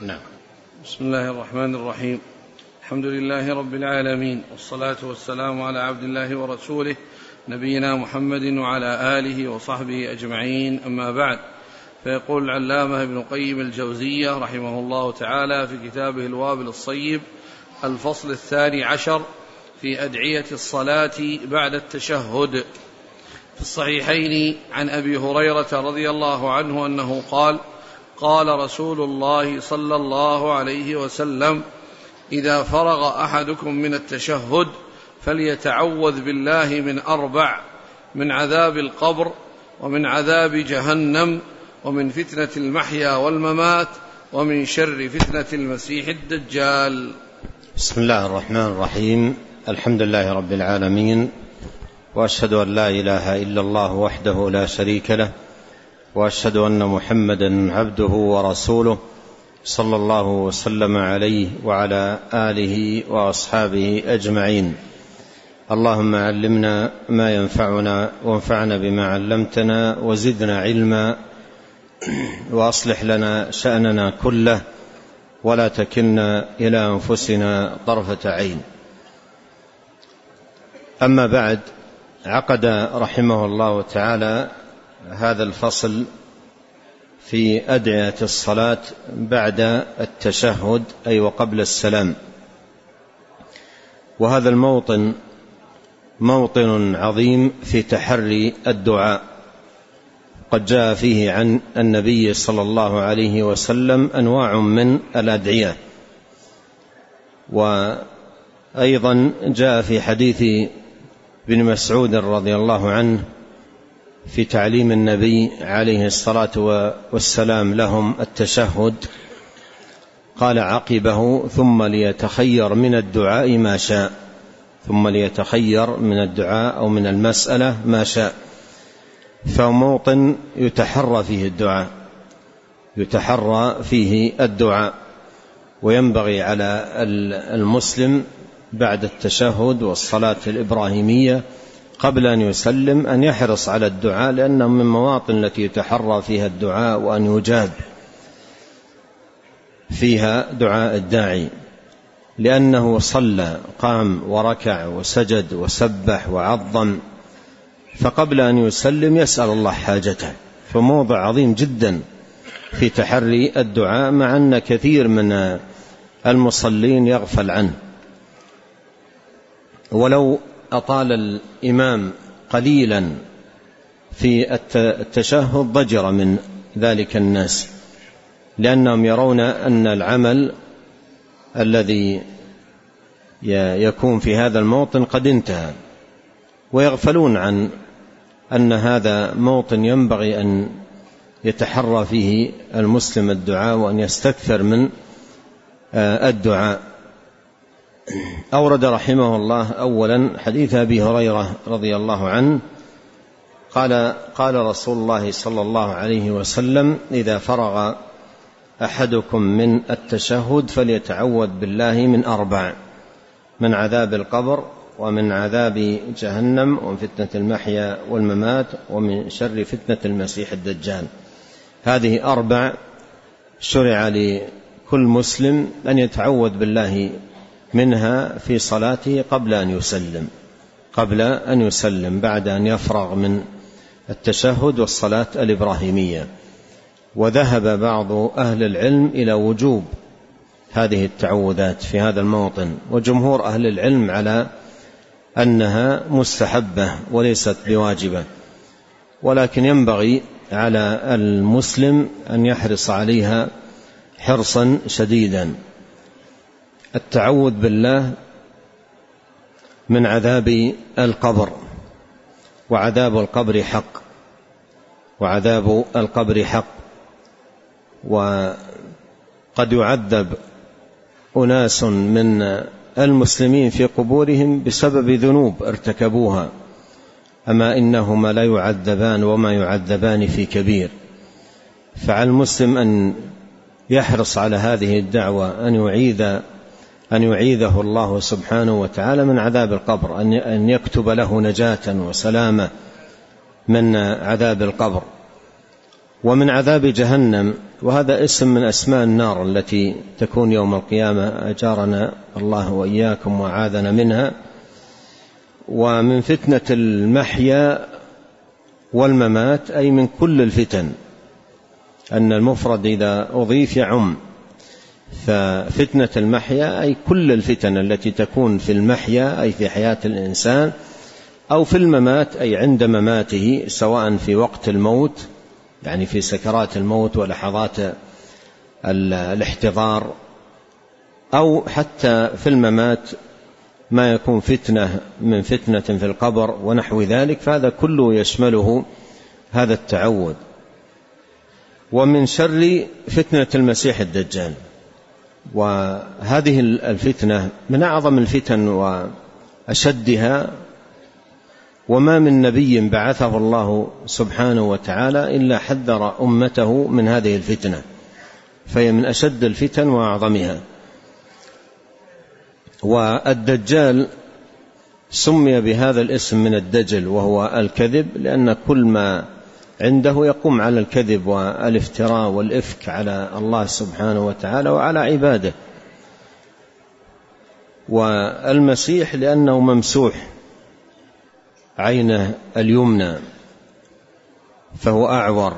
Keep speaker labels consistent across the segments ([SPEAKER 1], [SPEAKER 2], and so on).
[SPEAKER 1] نعم.
[SPEAKER 2] بسم الله الرحمن الرحيم. الحمد لله رب العالمين، والصلاة والسلام على عبد الله ورسوله نبينا محمد وعلى آله وصحبه أجمعين، أما بعد. فيقول العلامة ابن قيم الجوزية رحمه الله تعالى في كتابه الوابل الصيب: الفصل 12 في أدعية الصلاة بعد التشهد. في الصحيحين عن أبي هريرة رضي الله عنه أنه قال: قال رسول الله صلى الله عليه وسلم: إذا فرغ أحدكم من التشهد فليتعوذ بالله من 4: من عذاب القبر، ومن عذاب جهنم، ومن فتنة المحيا والممات، ومن شر فتنة المسيح الدجال.
[SPEAKER 1] بسم الله الرحمن الرحيم. الحمد لله رب العالمين، وأشهد أن لا إله إلا الله وحده لا شريك له، وأشهد أن محمدا عبده ورسوله صلى الله وسلم عليه وعلى آله وأصحابه أجمعين. اللهم علمنا ما ينفعنا، وانفعنا بما علمتنا، وزدنا علما، وأصلح لنا شأننا كله، ولا تكلنا إلى أنفسنا طرفة عين. أما بعد، عقد رحمه الله تعالى هذا الفصل في أدعية الصلاة بعد التشهد، أي وقبل السلام. وهذا الموطن موطن عظيم في تحري الدعاء، قد جاء فيه عن النبي صلى الله عليه وسلم أنواع من الأدعية، وأيضا جاء في حديث ابن مسعود رضي الله عنه في تعليم النبي عليه الصلاة والسلام لهم التشهد، قال عقبه: ثم ليتخير من الدعاء ما شاء. ثم ليتخير من الدعاء أو من المسألة ما شاء. فموطن يتحرى فيه الدعاء، وينبغي على المسلم بعد التشهد والصلاة الإبراهيمية قبل أن يسلم أن يحرص على الدعاء، لأنه من مواطن التي يتحرى فيها الدعاء وأن يجاب فيها دعاء الداعي، لأنه صلى، قام وركع وسجد وسبح وعظم، فقبل أن يسلم يسأل الله حاجته. فموضع عظيم جدا في تحري الدعاء، مع أن كثير من المصلين يغفل عنه. ولو أطال الإمام قليلا في التشهد ضجر من ذلك الناس، لأنهم يرون أن العمل الذي يكون في هذا الموطن قد انتهى، ويغفلون عن أن هذا موطن ينبغي أن يتحرى فيه المسلم الدعاء، وأن يستكثر من الدعاء. أورد رحمه الله أولا حديث أبي هريرة رضي الله عنه قال رسول الله صلى الله عليه وسلم: إذا فرغ أحدكم من التشهد فليتعوذ بالله من 4: من عذاب القبر، ومن عذاب جهنم، ومن فتنة المحيا والممات، ومن شر فتنة المسيح الدجال. هذه 4 شرع لكل مسلم أن يتعوذ بالله منها في صلاته قبل أن يسلم بعد أن يفرغ من التشهد والصلاة الإبراهيمية. وذهب بعض أهل العلم إلى وجوب هذه التعوذات في هذا الموطن، وجمهور أهل العلم على أنها مستحبة وليست بواجبة، ولكن ينبغي على المسلم أن يحرص عليها حرصا شديدا. التعوذ بالله من عذاب القبر، وعذاب القبر حق، وقد يعذب أناس من المسلمين في قبورهم بسبب ذنوب ارتكبوها، أما إنهما لا يعذبان وما يعذبان في كبير. فعلى المسلم أن يحرص على هذه الدعوة، أن يعيذه الله سبحانه وتعالى من عذاب القبر، أن يكتب له نجاة وسلامة من عذاب القبر. ومن عذاب جهنم، وهذا اسم من أسماء النار التي تكون يوم القيامة، أجارنا الله وإياكم وعاذنا منها. ومن فتنة المحيا والممات، أي من كل الفتن، أن المفرد إذا أضيف يعم، ففتنة المحيا أي كل الفتن التي تكون في المحيا أي في حياة الإنسان، أو في الممات أي عند مماته، سواء في وقت الموت يعني في سكرات الموت ولحظات الاحتضار، أو حتى في الممات ما يكون فتنة من فتنة في القبر ونحو ذلك، فهذا كله يشمله هذا التعوذ. ومن شر فتنة المسيح الدجال، وهذه الفتنة من أعظم الفتن وأشدها، وما من نبي بعثه الله سبحانه وتعالى إلا حذر أمته من هذه الفتنة، فهي من أشد الفتن وأعظمها. والدجال سمي بهذا الاسم من الدجل، وهو الكذب، لأن كل ما عنده يقوم على الكذب والافتراء والإفك على الله سبحانه وتعالى وعلى عباده. والمسيح لأنه ممسوح عينه اليمنى فهو أعور،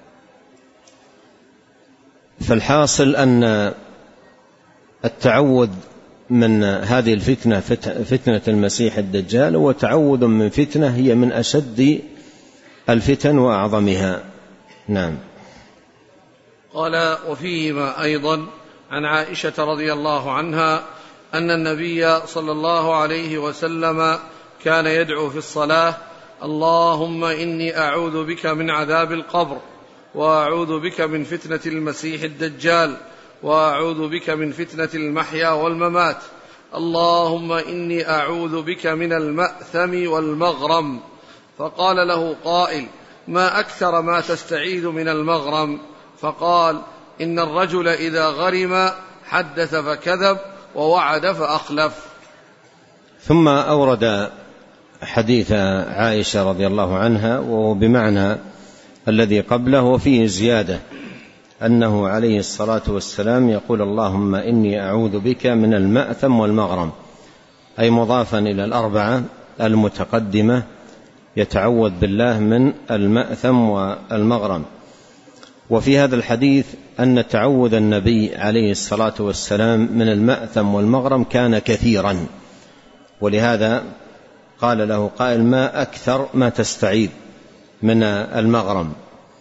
[SPEAKER 1] فالحاصل أن التعوذ من هذه الفتنة، فتنة المسيح الدجال، وتعوذ من فتنة هي من أشد الفتن وأعظمها. نعم.
[SPEAKER 2] قال: وفيهما أيضا عن عائشة رضي الله عنها أن النبي صلى الله عليه وسلم كان يدعو في الصلاة: اللهم إني أعوذ بك من عذاب القبر، وأعوذ بك من فتنة المسيح الدجال، وأعوذ بك من فتنة المحيا والممات، اللهم إني أعوذ بك من المأثم والمغرم. فقال له قائل: ما أكثر ما تستعيذ من المغرم؟ فقال: إن الرجل إذا غرم حدث فكذب، ووعد فأخلف.
[SPEAKER 1] ثم أورد حديث عائشة رضي الله عنها، وهو بمعنى الذي قبله، وفيه زيادة، أنه عليه الصلاة والسلام يقول: اللهم إني أعوذ بك من المأثم والمغرم، أي مضافا إلى الأربعة المتقدمة، يتعوذ بالله من المأثم والمغرم. وفي هذا الحديث أن تعوذ النبي عليه الصلاة والسلام من المأثم والمغرم كان كثيرا، ولهذا قال له قائل: ما أكثر ما تستعيذ من المغرم؟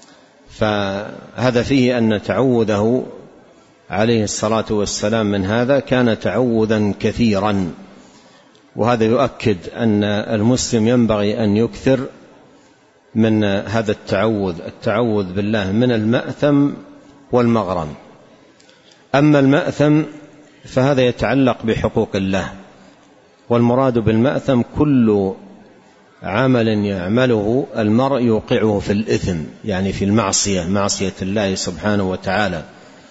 [SPEAKER 1] فهذا فيه أن تعوذه عليه الصلاة والسلام من هذا كان تعوذا كثيرا، وهذا يؤكد أن المسلم ينبغي أن يكثر من هذا التعوذ بالله من المأثم والمغرم. أما المأثم فهذا يتعلق بحقوق الله، والمراد بالمأثم كل عمل يعمله المرء يوقعه في الإثم، يعني في المعصية، معصية الله سبحانه وتعالى،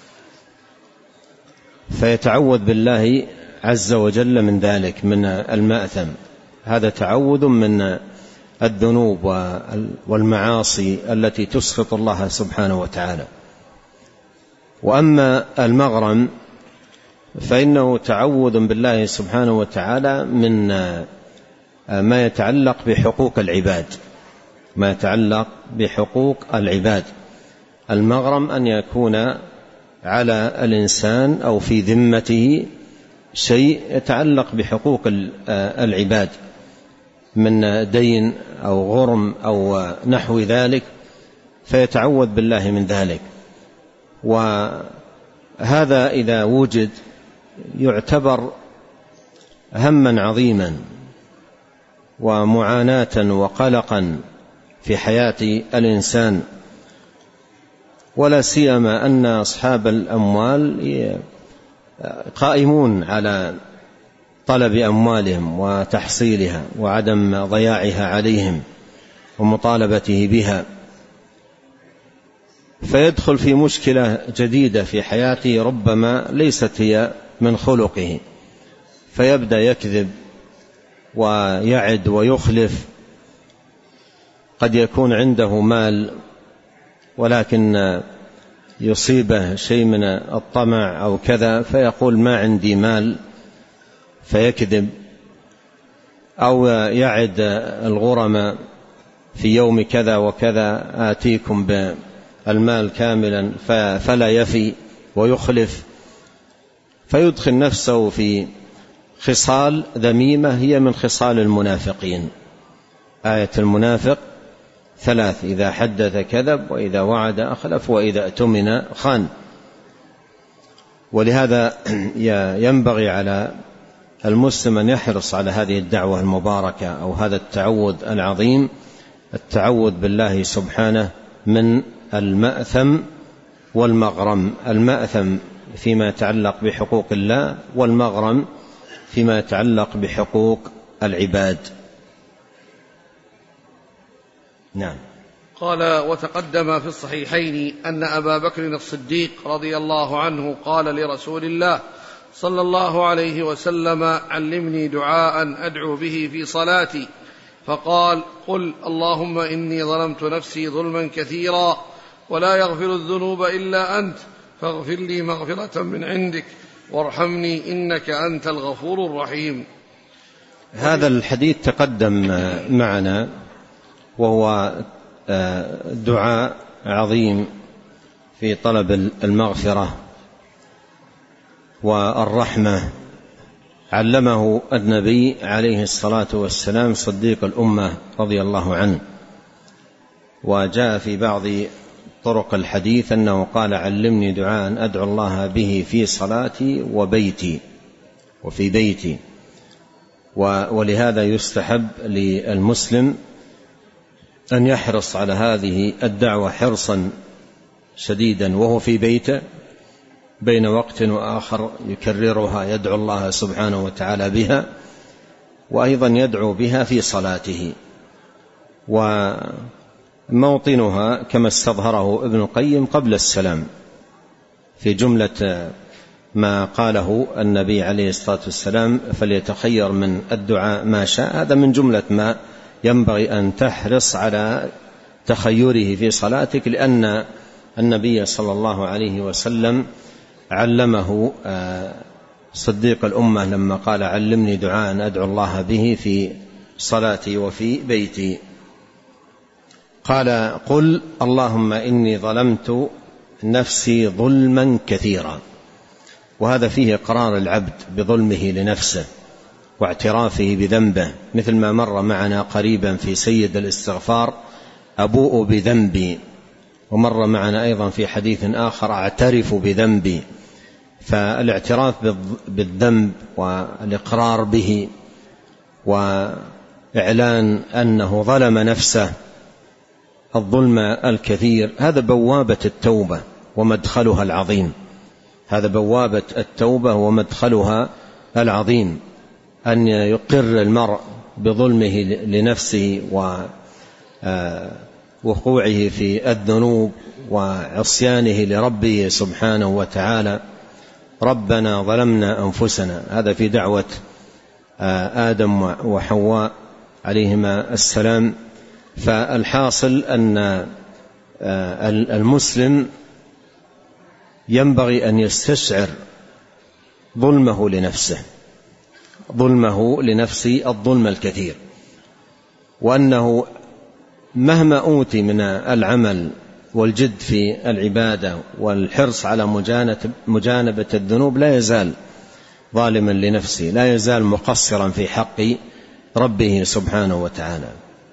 [SPEAKER 1] فيتعوذ بالله عز وجل من ذلك، من المأثم. هذا تعوذ من الذنوب والمعاصي التي تسخط الله سبحانه وتعالى. وأما المغرم فإنه تعوذ بالله سبحانه وتعالى من ما يتعلق بحقوق العباد، ما يتعلق بحقوق العباد. المغرم أن يكون على الإنسان أو في ذمته شيء يتعلق بحقوق العباد من دين أو غرم أو نحو ذلك، فيتعوذ بالله من ذلك. وهذا إذا وجد يعتبر هما عظيما ومعاناة وقلقا في حياة الإنسان، ولا سيما أن أصحاب الأموال قائمون على طلب أموالهم وتحصيلها وعدم ضياعها عليهم ومطالبته بها، فيدخل في مشكلة جديدة في حياته ربما ليست هي من خلقه، فيبدأ يكذب ويعد ويخلف. قد يكون عنده مال ولكن يصيبه شيء من الطمع أو كذا فيقول ما عندي مال فيكذب، أو يعد الغرماء في يوم كذا وكذا آتيكم بالمال كاملا فلا يفي ويخلف، فيدخل نفسه في خصال ذميمة هي من خصال المنافقين. آية المنافق 3: إذا حدث كذب، وإذا وعد أخلف، وإذا اؤتمن خان. ولهذا ينبغي على المسلم أن يحرص على هذه الدعوة المباركة أو هذا التعوذ العظيم، التعوذ بالله سبحانه من المأثم والمغرم. المأثم فيما يتعلق بحقوق الله، والمغرم فيما يتعلق بحقوق العباد. نعم.
[SPEAKER 2] قال: وتقدم في الصحيحين أن أبا بكر الصديق رضي الله عنه قال لرسول الله صلى الله عليه وسلم: علمني دعاء أدعو به في صلاتي، فقال: قل اللهم إني ظلمت نفسي ظلما كثيرا ولا يغفر الذنوب إلا أنت، فاغفر لي مغفرة من عندك وارحمني إنك أنت الغفور الرحيم.
[SPEAKER 1] هذا الحديث تقدم معنا، وهو دعاء عظيم في طلب المغفرة والرحمة، علمه النبي عليه الصلاة والسلام صديق الأمة رضي الله عنه. وجاء في بعض طرق الحديث أنه قال: علمني دعاء أدعو الله به في صلاتي وبيتي وفي بيتي. ولهذا يستحب للمسلم أن يحرص على هذه الدعوة حرصا شديدا وهو في بيته، بين وقت وآخر يكررها، يدعو الله سبحانه وتعالى بها، وأيضا يدعو بها في صلاته. وموطنها كما استظهره ابن القيم قبل السلام، في جملة ما قاله النبي عليه الصلاة والسلام: فليتخير من الدعاء ما شاء. هذا من جملة ما ينبغي أن تحرص على تخيره في صلاتك، لأن النبي صلى الله عليه وسلم علمه صديق الأمة لما قال: علمني دعاء أدعو الله به في صلاتي وفي بيتي. قال: قل اللهم إني ظلمت نفسي ظلما كثيرا. وهذا فيه إقرار العبد بظلمه لنفسه واعترافه بذنبه، مثل ما مر معنا قريبا في سيد الاستغفار: أبوء بذنبي. ومر معنا أيضا في حديث آخر: أعترف بذنبي. فالاعتراف بالذنب والإقرار به وإعلان أنه ظلم نفسه الظلم الكثير، هذا بوابة التوبة ومدخلها العظيم. هذا بوابة التوبة ومدخلها العظيم، أن يقر المرء بظلمه لنفسه ووقوعه في الذنوب وعصيانه لربه سبحانه وتعالى. ربنا ظلمنا أنفسنا، هذا في دعوة آدم وحواء عليهما السلام. فالحاصل أن المسلم ينبغي أن يستشعر ظلمه لنفسه، ظلمه لنفسه الظلم الكثير، وأنه مهما أوتي من العمل والجد في العبادة والحرص على مجانبة الذنوب لا يزال ظالما لنفسه، لا يزال مقصرا في حق ربه سبحانه وتعالى.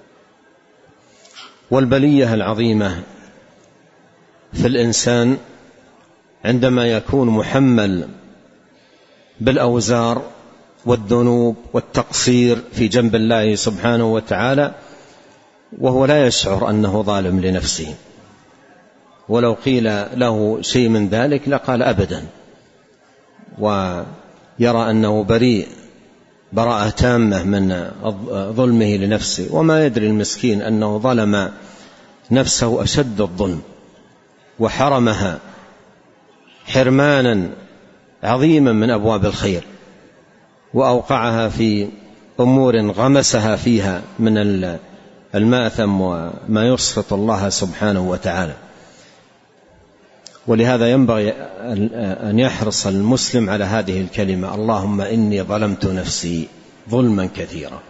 [SPEAKER 1] والبلية العظيمة في الإنسان عندما يكون محمل بالأوزار والذنوب والتقصير في جنب الله سبحانه وتعالى وهو لا يشعر أنه ظالم لنفسه، ولو قيل له شيء من ذلك لقال أبدا، ويرى أنه بريء براءة تامة من ظلمه لنفسه، وما يدري المسكين أنه ظلم نفسه أشد الظلم وحرمها حرمانا عظيما من أبواب الخير، وأوقعها في أمور غمسها فيها من المآثم وما يسخط الله سبحانه وتعالى. ولهذا ينبغي أن يحرص المسلم على هذه الكلمة: اللهم إني ظلمت نفسي ظلما كثيرا.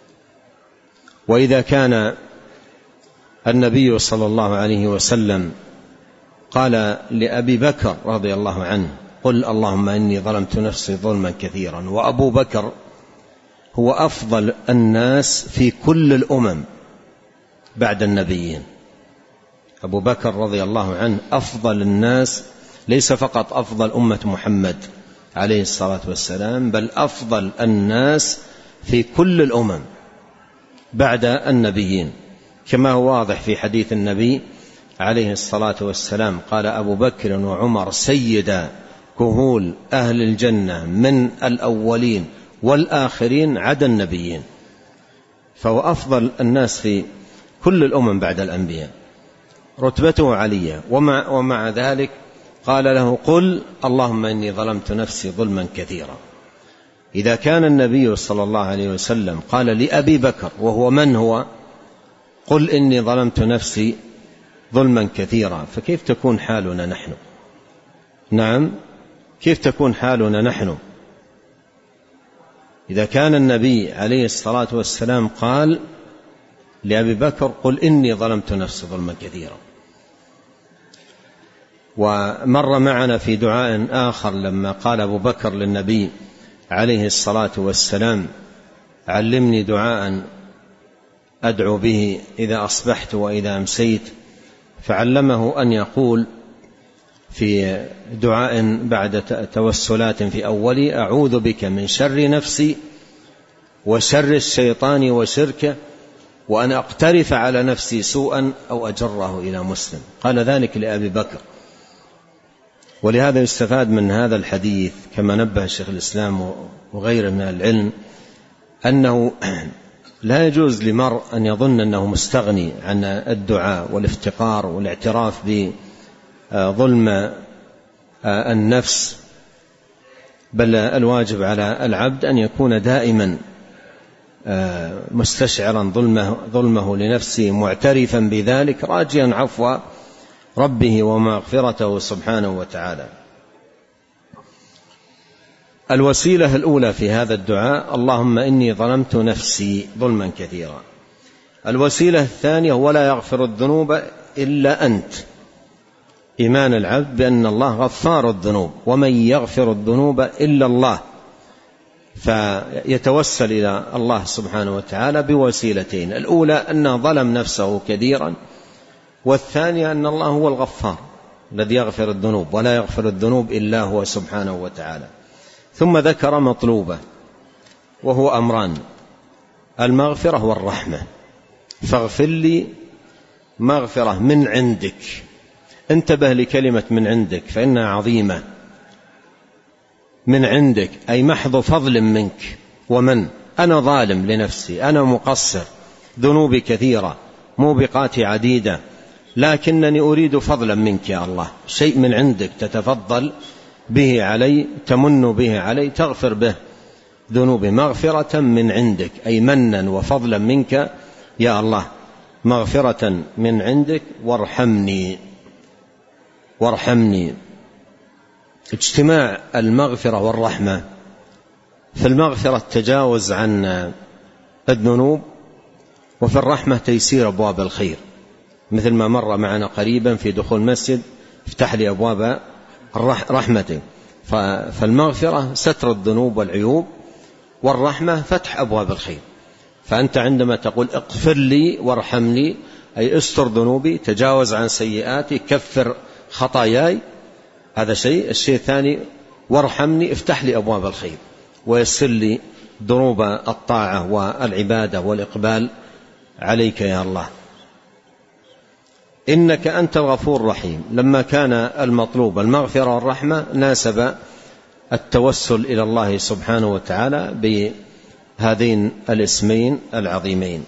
[SPEAKER 1] وإذا كان النبي صلى الله عليه وسلم قال لأبي بكر رضي الله عنه: قل اللهم إني ظلمت نفسي ظلما كثيرا، وأبو بكر هو أفضل الناس في كل الأمم بعد النبيين. أبو بكر رضي الله عنه أفضل الناس، ليس فقط أفضل أمة محمد عليه الصلاة والسلام، بل أفضل الناس في كل الأمم بعد النبيين، كما هو واضح في حديث النبي عليه الصلاة والسلام: قال أبو بكر وعمر سيدا كهول أهل الجنة من الأولين والآخرين عدا النبيين. فهو أفضل الناس في كل الأمم بعد الأنبياء، رتبته عليا. ومع ذلك قال له: قل اللهم إني ظلمت نفسي ظلما كثيرا. إذا كان النبي صلى الله عليه وسلم قال لأبي بكر، وهو من هو، قل إني ظلمت نفسي ظلما كثيرا، فكيف تكون حالنا نحن؟ نعم، كيف تكون حالنا نحن إذا كان النبي عليه الصلاة والسلام قال لأبي بكر: قل إني ظلمت نفسي ظلما كثيرا. ومر معنا في دعاء آخر لما قال أبو بكر للنبي عليه الصلاة والسلام: علمني دعاء أدعو به إذا أصبحت وإذا أمسيت، فعلمه أن يقول في دعاء بعد توسلات في أولي: أعوذ بك من شر نفسي وشر الشيطان وشركه، وأن أقترف على نفسي سوءا أو أجره إلى مسلم. قال ذلك لأبي بكر. ولهذا يستفاد من هذا الحديث كما نبه الشيخ الإسلام وغيره من العلم أنه لا يجوز لمرء أن يظن أنه مستغني عن الدعاء والافتقار والاعتراف بظلم النفس، بل الواجب على العبد أن يكون دائما مستشعرا ظلمه لنفسه، معترفا بذلك، راجيا عفو ربه ومغفرته سبحانه وتعالى. الوسيلة الأولى في هذا الدعاء: اللهم إني ظلمت نفسي ظلما كثيرا. الوسيلة الثانية: ولا يغفر الذنوب إلا أنت، إيمان العبد بأن الله غفار الذنوب، ومن يغفر الذنوب إلا الله، فيتوسل إلى الله سبحانه وتعالى بوسيلتين: الأولى أنه ظلم نفسه كثيرا، والثانية أن الله هو الغفار الذي يغفر الذنوب، ولا يغفر الذنوب إلا هو سبحانه وتعالى. ثم ذكر مطلوبة، وهو أمران: المغفرة والرحمة. فاغفر لي مغفرة من عندك. انتبه لكلمة من عندك فإنها عظيمة. من عندك أي محض فضل منك. ومن أنا ظالم لنفسي، أنا مقصر، ذنوبي كثيرة، موبقاتي عديدة، لكنني أريد فضلا منك يا الله، شيء من عندك تتفضل به علي، تمن به علي، تغفر به ذنوبي. مغفرة من عندك أي منا وفضلا منك يا الله، مغفرة من عندك، وارحمني. اجتماع المغفرة والرحمة. في المغفرة التجاوز عن الذنوب، وفي الرحمة تيسير أبواب الخير، مثل ما مر معنا قريبا في دخول مسجد: افتح لي أبواب رحمتك. فالمغفرة ستر الذنوب والعيوب، والرحمة فتح أبواب الخير. فأنت عندما تقول اغفر لي وارحمني أي استر ذنوبي، تجاوز عن سيئاتي، كفر خطاياي، هذا شيء. الشيء الثاني: وارحمني، افتح لي أبواب الخير ويسر لي دروب الطاعة والعبادة والإقبال عليك يا الله، إنك أنت الغفور الرحيم. لما كان المطلوب المغفرة والرحمة ناسب التوسل إلى الله سبحانه وتعالى بهذين الاسمين العظيمين.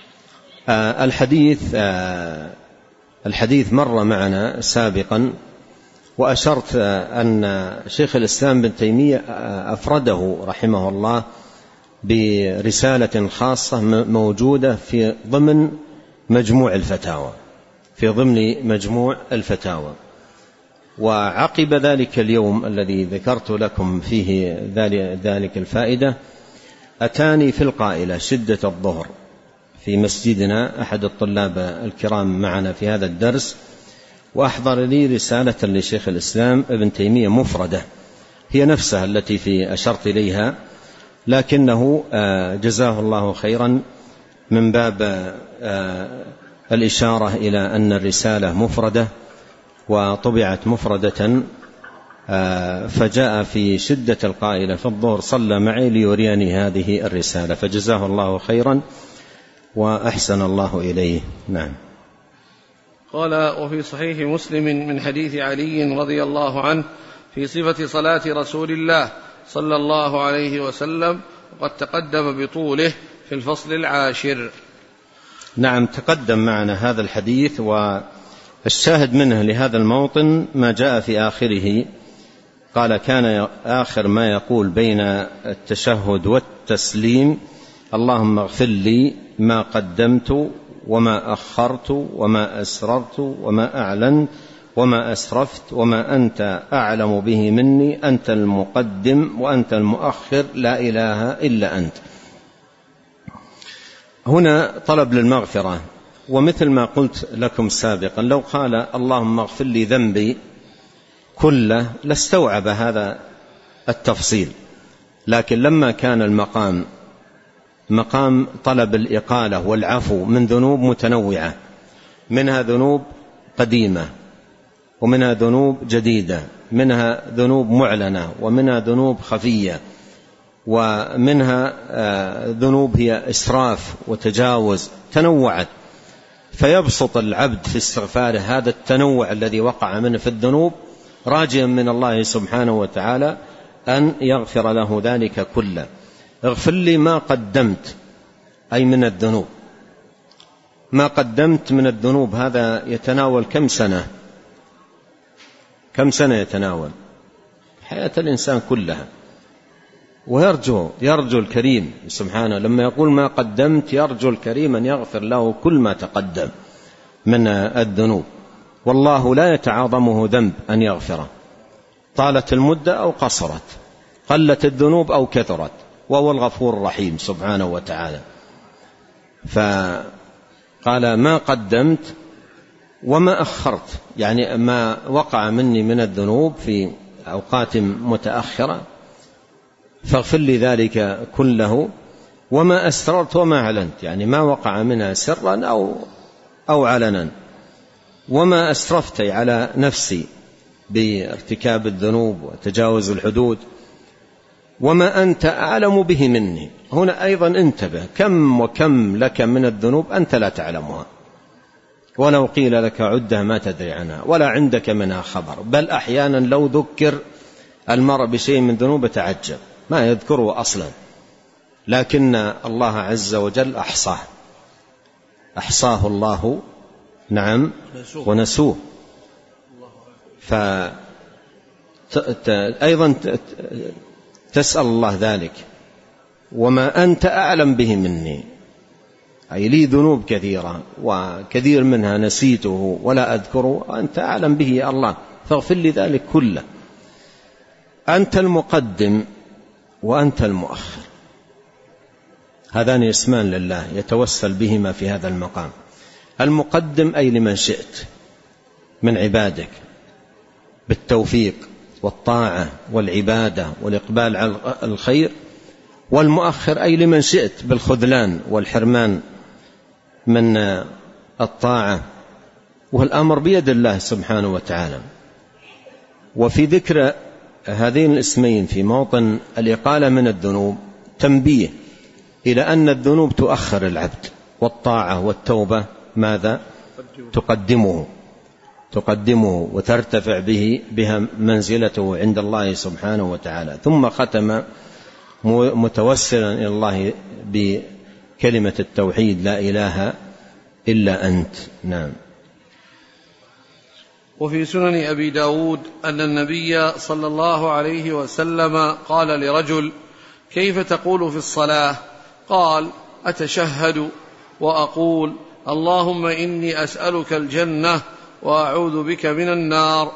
[SPEAKER 1] الحديث مر معنا سابقا، وأشرت أن شيخ الإسلام بن تيمية أفرده رحمه الله برسالة خاصة موجودة في ضمن مجموع الفتاوى، وعقب ذلك اليوم الذي ذكرت لكم فيه ذلك الفائدة أتاني في القائلة شدة الظهر في مسجدنا أحد الطلاب الكرام معنا في هذا الدرس، وأحضر لي رسالة لشيخ الإسلام ابن تيمية مفردة هي نفسها التي في أشرت إليها، لكنه جزاه الله خيرا من باب الإشارة إلى أن الرسالة مفردة وطبعت مفردة، فجاء في شدة القائلة في الظهر صلى معي ليريني هذه الرسالة، فجزاه الله خيرا وأحسن الله إليه. نعم.
[SPEAKER 2] قال: وفي صحيح مسلم من حديث علي رضي الله عنه في صفة صلاة رسول الله صلى الله عليه وسلم، وقد تقدم بطوله في الفصل 10.
[SPEAKER 1] نعم، تقدم معنا هذا الحديث، والشاهد منه لهذا الموطن ما جاء في آخره. قال: كان آخر ما يقول بين التشهد والتسليم: اللهم اغفر لي ما قدمت وما أخرت وما أسررت وما أعلنت وما أسرفت وما أنت أعلم به مني، أنت المقدم وأنت المؤخر، لا إله إلا أنت. هنا طلب للمغفرة، ومثل ما قلت لكم سابقا لو قال اللهم اغفر لي ذنبي كله لاستوعب هذا التفصيل، لكن لما كان المقام مقام طلب الإقالة والعفو من ذنوب متنوعة، منها ذنوب قديمة ومنها ذنوب جديدة، منها ذنوب معلنة ومنها ذنوب خفية، ومنها ذنوب هي إسراف وتجاوز، تنوعت، فيبسط العبد في استغفاره هذا التنوع الذي وقع منه في الذنوب، راجيا من الله سبحانه وتعالى أن يغفر له ذلك كله. اغفر لي ما قدمت، أي من الذنوب. ما قدمت من الذنوب هذا يتناول كم سنة؟ كم سنة يتناول؟ حياة الإنسان كلها. ويرجو الكريم سبحانه لما يقول ما قدمت، يرجو الكريم أن يغفر له كل ما تقدم من الذنوب، والله لا يتعاظمه ذنب أن يغفره، طالت المدة أو قصرت، قلت الذنوب أو كثرت، وهو الغفور الرحيم سبحانه وتعالى. فقال ما قدمت وما أخرت، يعني ما وقع مني من الذنوب في أوقات متأخرة فاغفر لي ذلك كله، وما أسررت وما أعلنت، يعني ما وقع منها سرا أو علنا، وما أسرفت على نفسي بارتكاب الذنوب وتجاوز الحدود، وما أنت أعلم به مني. هنا أيضا انتبه، كم وكم لك من الذنوب أنت لا تعلمها، ولو قيل لك عدها ما تدري عنها ولا عندك منها خبر، بل أحيانا لو ذكر المرء بشيء من ذنوب تعجب ما يذكره أصلا، لكن الله عز وجل أحصاه الله، نعم، ونسوه. فأيضا تسأل الله ذلك، وما أنت أعلم به مني، أي لي ذنوب كثيرة وكثير منها نسيته ولا أذكره، أنت أعلم به يا الله، فاغفر لي ذلك كله. أنت المقدم وأنت المؤخر، هذان اسمان لله يتوسل بهما في هذا المقام. المقدم أي لمن شئت من عبادك بالتوفيق والطاعة والعبادة والإقبال على الخير، والمؤخر أي لمن شئت بالخذلان والحرمان من الطاعة، والأمر بيد الله سبحانه وتعالى. وفي ذكر هذين الاسمين في موطن الإقالة من الذنوب تنبيه إلى أن الذنوب تؤخر العبد، والطاعة والتوبة ماذا؟ تقدمه وترتفع بها منزلته عند الله سبحانه وتعالى. ثم ختم متوسلا إلى الله بكلمة التوحيد لا إله إلا أنت. نعم.
[SPEAKER 2] وفي سنن أبي داود أن النبي صلى الله عليه وسلم قال لرجل: كيف تقول في الصلاة؟ قال: أتشهد وأقول اللهم إني أسألك الجنة وأعوذ بك من النار،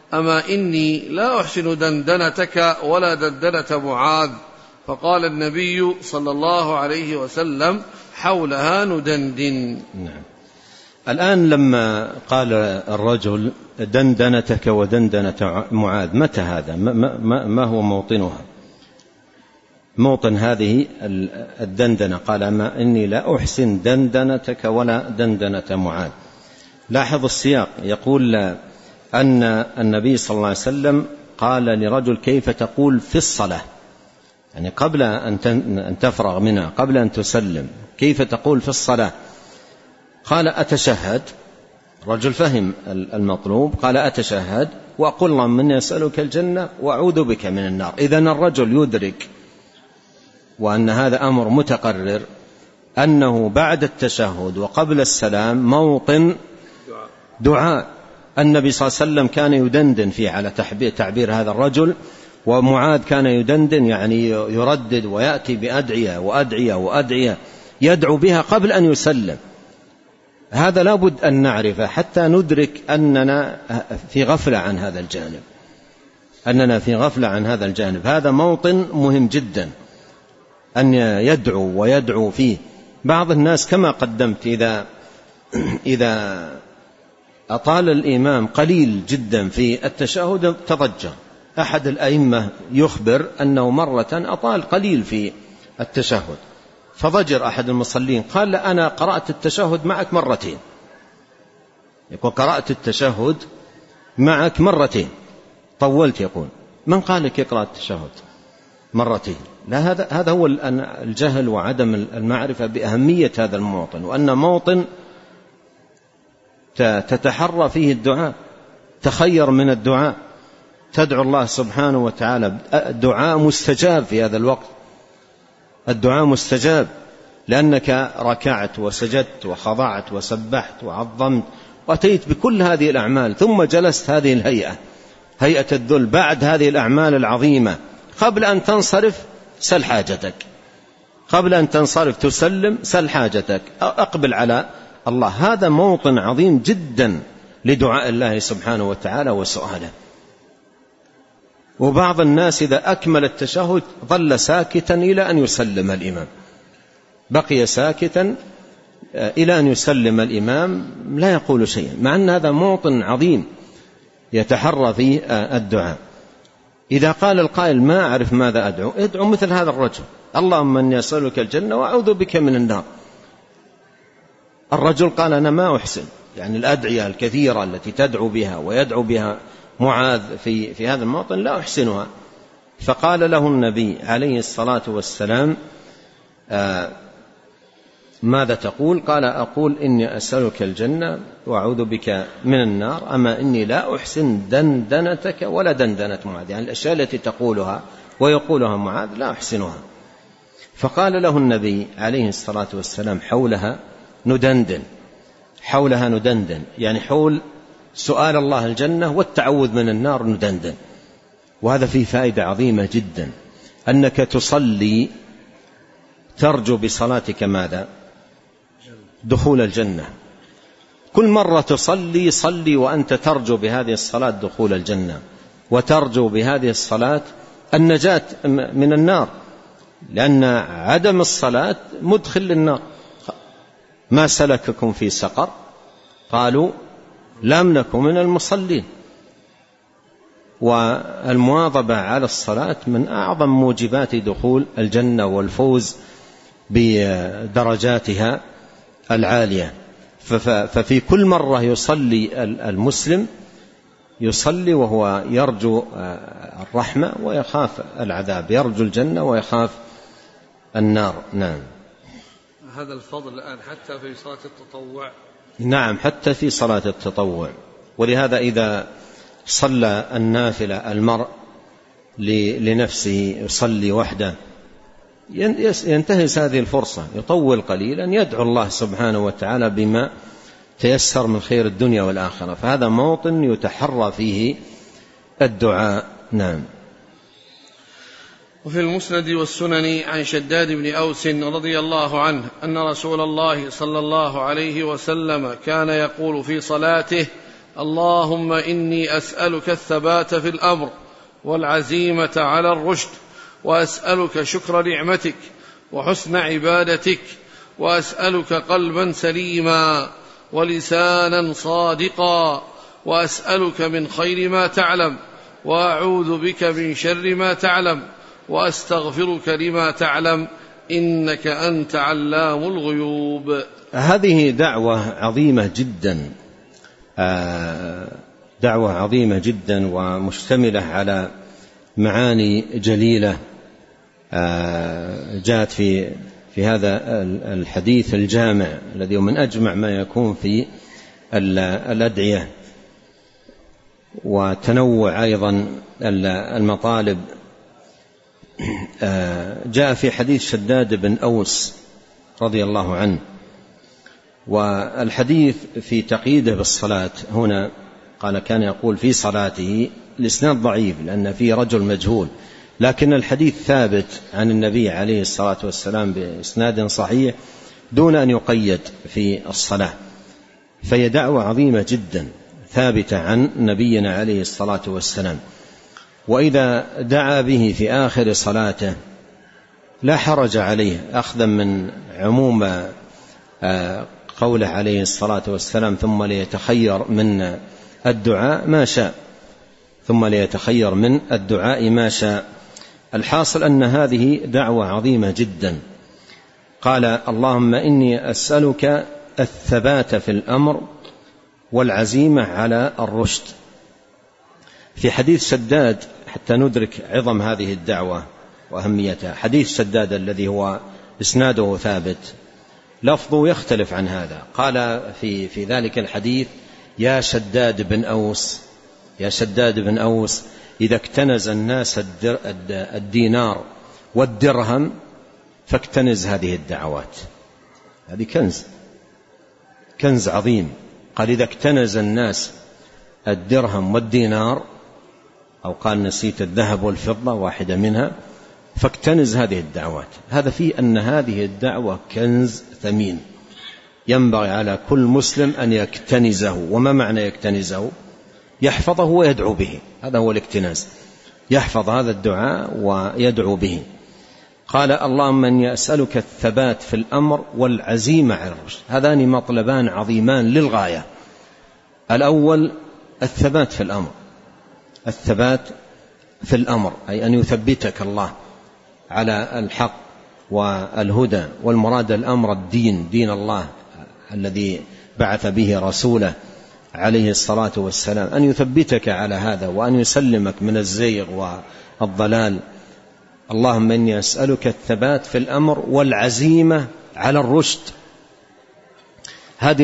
[SPEAKER 2] أما إني لا أحسن دندنتك ولا دندنة معاذ. فقال النبي صلى الله عليه وسلم: حولها ندندن.
[SPEAKER 1] نعم. الآن لما قال الرجل دندنتك ودندنة معاذ، متى هذا؟ ما هو موطنها؟ موطن هذه الدندنة قال: أما إني لا أحسن دندنتك ولا دندنة معاذ. لاحظ السياق، يقول أن النبي صلى الله عليه وسلم قال لرجل: كيف تقول في الصلاة؟ يعني قبل أن تفرغ منها، قبل أن تسلم، كيف تقول في الصلاة؟ قال: أتشهد. رجل فهم المطلوب، قال: أتشهد وأقول اللهم إني أسألك الجنة وأعوذ بك من النار. إذن الرجل يدرك، وأن هذا أمر متقرر، أنه بعد التشهد وقبل السلام موطن دعاء. النبي صلى الله عليه وسلم كان يدندن فيه على تعبير هذا الرجل، ومعاذ كان يدندن يعني يردد ويأتي بأدعية وأدعية وأدعية يدعو بها قبل أن يسلم. هذا لابد أن نعرفه حتى ندرك أننا في غفلة عن هذا الجانب، أننا في غفلة عن هذا الجانب. هذا موطن مهم جدا أن يدعو ويدعو فيه. بعض الناس كما قدمت إذا أطال الإمام قليل جدا في التشهد تضجر. أحد الأئمة يخبر أنه مرة أطال قليل في التشهد فضجر أحد المصلين، قال: أنا قرأت التشهد معك مرتين. يقول: قرأت التشهد معك مرتين، طولت. يقول: من قال لك يقرأ التشهد مرتين؟ لا، هذا هو الجهل وعدم المعرفة بأهمية هذا الموطن، وأن موطن تتحرى فيه الدعاء، تخير من الدعاء، تدعو الله سبحانه وتعالى. الدعاء مستجاب في هذا الوقت، الدعاء مستجاب، لأنك ركعت وسجدت وخضعت وسبحت وعظمت وأتيت بكل هذه الأعمال، ثم جلست هذه الهيئة، هيئة الذل، بعد هذه الأعمال العظيمة. قبل أن تنصرف سل حاجتك، قبل أن تنصرف تسلم، سل حاجتك، أقبل على الله. هذا موطن عظيم جدا لدعاء الله سبحانه وتعالى وسؤاله. وبعض الناس إذا أكمل التشهد ظل ساكتا إلى أن يسلم الإمام، بقي ساكتا إلى أن يسلم الإمام لا يقول شيئا، مع أن هذا موطن عظيم يتحرى فيه الدعاء. إذا قال القائل: ما أعرف ماذا أدعو، ادعو مثل هذا الرجل: اللهم إني أسألك الجنة وأعوذ بك من النار. الرجل قال: أنا ما أحسن، يعني الأدعية الكثيرة التي تدعو بها ويدعو بها معاذ في هذا الموطن لا أحسنها. فقال له النبي عليه الصلاة والسلام: ماذا تقول؟ قال: أقول إني أسألك الجنة وأعوذ بك من النار، أما إني لا أحسن دندنتك ولا دندنة معاذ، يعني الأشياء التي تقولها ويقولها معاذ لا أحسنها. فقال له النبي عليه الصلاة والسلام: حولها ندندن. حولها ندندن يعني حول سؤال الله الجنة والتعوذ من النار ندندن. وهذا فيه فائدة عظيمة جدا، أنك تصلي ترجو بصلاتك ماذا؟ دخول الجنة. كل مرة تصلي صلي وأنت ترجو بهذه الصلاة دخول الجنة، وترجو بهذه الصلاة النجاة من النار، لأن عدم الصلاة مدخل للنار. ما سلككم في سقر؟ قالوا لم نكن من المصلين. والمواظبة على الصلاة من أعظم موجبات دخول الجنة والفوز بدرجاتها العالية. ففي كل مرة يصلي المسلم يصلي وهو يرجو الرحمة ويخاف العذاب، يرجو الجنة ويخاف النار. نعم.
[SPEAKER 2] هذا الفضل الآن حتى في صلاة التطوع.
[SPEAKER 1] نعم، حتى في صلاة التطوع. ولهذا إذا صلى النافلة المرء لنفسه يصلي وحده ينتهز هذه الفرصة، يطول قليلا، يدعو الله سبحانه وتعالى بما تيسر من خير الدنيا والآخرة. فهذا موطن يتحرى فيه الدعاء. نعم.
[SPEAKER 2] وفي المسند والسنن عن شداد بن أوس رضي الله عنه أن رسول الله صلى الله عليه وسلم كان يقول في صلاته: اللهم إني أسألك الثبات في الأمر والعزيمة على الرشد، وأسألك شكر نعمتك وحسن عبادتك، وأسألك قلبا سليما ولسانا صادقا، وأسألك من خير ما تعلم، وأعوذ بك من شر ما تعلم، وأستغفرك لما تعلم، إنك أنت علام الغيوب.
[SPEAKER 1] هذه دعوة عظيمة جدا، دعوة عظيمة جدا ومشتملة على معاني جليلة جاءت في هذا الحديث الجامع الذي من أجمع ما يكون في الأدعية، وتنوع أيضا المطالب. جاء في حديث شداد بن أوس رضي الله عنه، والحديث في تقييده بالصلاة هنا قال كان يقول في صلاته، الإسناد ضعيف لأن فيه رجل مجهول، لكن الحديث ثابت عن النبي عليه الصلاة والسلام بإسناد صحيح دون أن يقيد في الصلاة، فهي دعوة عظيمة جدا ثابتة عن نبينا عليه الصلاة والسلام. وإذا دعا به في آخر صلاته لا حرج عليه، أخذا من عموم قوله عليه الصلاة والسلام ثم ليتخير من الدعاء ما شاء، ثم ليتخير من الدعاء ما شاء. الحاصل أن هذه دعوة عظيمة جدا. قال اللهم إني أسألك الثبات في الأمر والعزيمة على الرشد. في حديث شداد حتى ندرك عظم هذه الدعوة وأهميتها، حديث شداد الذي هو إسناده ثابت لفظه يختلف عن هذا، قال في ذلك الحديث يا شداد بن أوس، يا شداد بن أوس إذا اكتنز الناس الدينار والدرهم فاكتنز هذه الدعوات. هذه كنز عظيم. قال إذا اكتنز الناس الدرهم والدينار، أو قال نسيت الذهب والفضة واحدة منها، فاكتنز هذه الدعوات. هذا فيه أن هذه الدعوة كنز ثمين ينبغي على كل مسلم أن يكتنزه. وما معنى يكتنزه؟ يحفظه ويدعو به، هذا هو الاكتناز، يحفظ هذا الدعاء ويدعو به. قال اللهم إني أسألك الثبات في الأمر والعزيمة على الرشد. هذان مطلبان عظيمان للغاية. الأول الثبات في الأمر، الثبات في الأمر أي أن يثبتك الله على الحق والهدى، والمراد الأمر الدين، دين الله الذي بعث به رسوله عليه الصلاة والسلام، أن يثبتك على هذا وأن يسلمك من الزيغ والضلال. اللهم إني أسألك الثبات في الأمر والعزيمة على الرشد. هذه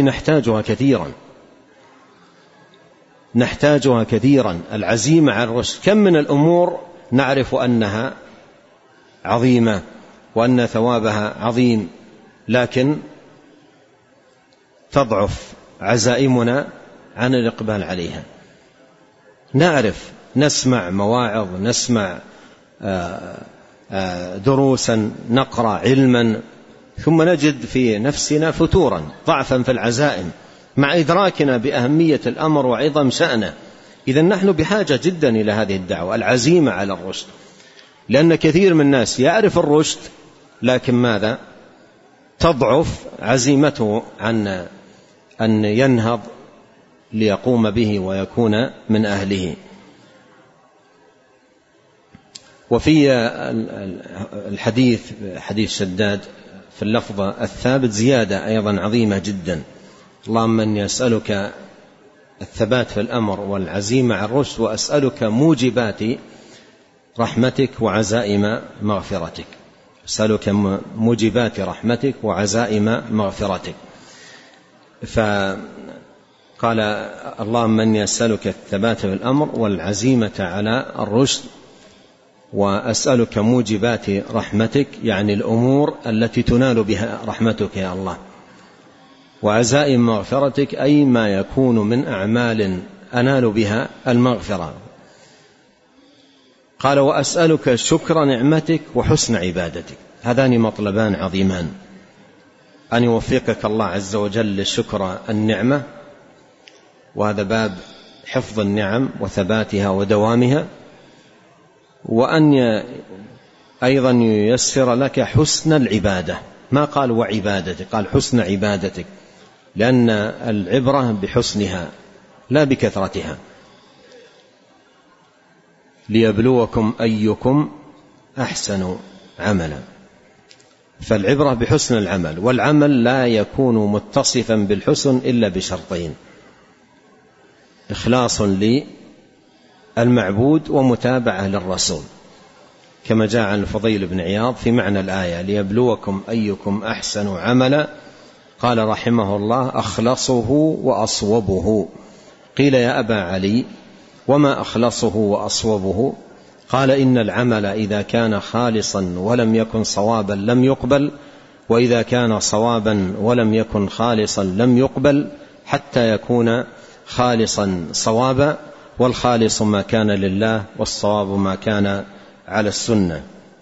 [SPEAKER 1] نحتاجها كثيرا، العزيمة على الرشد. كم من الأمور نعرف أنها عظيمة وأن ثوابها عظيم، لكن تضعف عزائمنا عن الإقبال عليها. نعرف، نسمع مواعظ، نسمع دروسا، نقرأ علما، ثم نجد في نفسنا فتورا، ضعفا في العزائم مع إدراكنا بأهمية الأمر وعظم شأنه. إذن نحن بحاجة جدا إلى هذه الدعوة، العزيمة على الرشد، لأن كثير من الناس يعرف الرشد لكن ماذا؟ تضعف عزيمته عن أن ينهض ليقوم به ويكون من أهله. وفي الحديث حديث شداد في اللفظ الثابت زيادة أيضا عظيمة جدا. اللهم إني أسألك الثبات في الأمر والعزيمة على الرشد، وأسألك موجبات رحمتك وعزائم مغفرتك. أسألك موجبات رحمتك وعزائم مغفرتك. فقال اللهم إني أسألك الثبات في الأمر والعزيمة على الرشد، وأسألك موجبات رحمتك، يعني الأمور التي تنال بها رحمتك يا الله، وعزائم مغفرتك أي ما يكون من أعمال أنال بها المغفرة. قال وأسألك شكر نعمتك وحسن عبادتك. هذان مطلبان عظيمان، أن يوفقك الله عز وجل لشكر النعمة وهذا باب حفظ النعم وثباتها ودوامها، وأن أيضا ييسر لك حسن العبادة. ما قال وعبادتك، قال حسن عبادتك، لأن العبرة بحسنها لا بكثرتها. ليبلوكم أيكم أحسن عملا، فالعبرة بحسن العمل، والعمل لا يكون متصفا بالحسن إلا بشرطين: إخلاص للمعبود ومتابعة للرسول، كما جاء عن الفضيل بن عياض في معنى الآية: ليبلوكم أيكم أحسن عملا. قال رحمه الله: أخلصه وأصوبه. قيل: يا أبا علي وما أخلصه وأصوبه؟ قال: إن العمل إذا كان خالصا ولم يكن صوابا لم يقبل، وإذا كان صوابا ولم يكن خالصا لم يقبل، حتى يكون خالصا صوابا، والخالص ما كان لله، والصواب ما كان على السنة.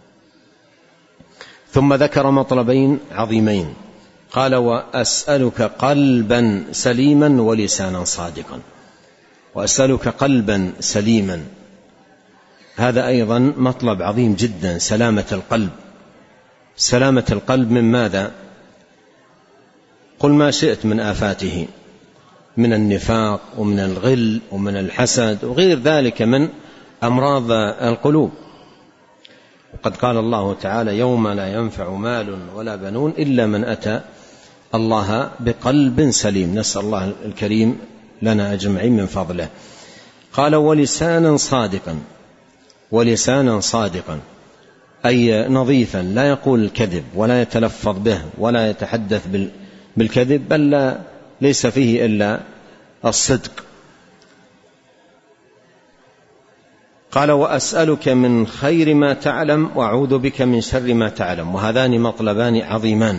[SPEAKER 1] ثم ذكر مطلبين عظيمين، قال: وأسألك قلبا سليما ولسانا صادقا. وأسألك قلبا سليما، هذا أيضا مطلب عظيم جدا، سلامة القلب. سلامة القلب من ماذا؟ قل ما شئت من آفاته، من النفاق ومن الغل ومن الحسد وغير ذلك من أمراض القلوب. وقد قال الله تعالى: يوم لا ينفع مال ولا بنون إلا من أتى الله بقلب سليم. نسأل الله الكريم لنا أجمعين من فضله. قال: ولسانا صادقا. ولسانا صادقا أي نظيفا، لا يقول الكذب ولا يتلفظ به ولا يتحدث بالكذب، بل ليس فيه إلا الصدق. قال: وأسألك من خير ما تعلم وأعوذ بك من شر ما تعلم. وهذان مطلبان عظيمان.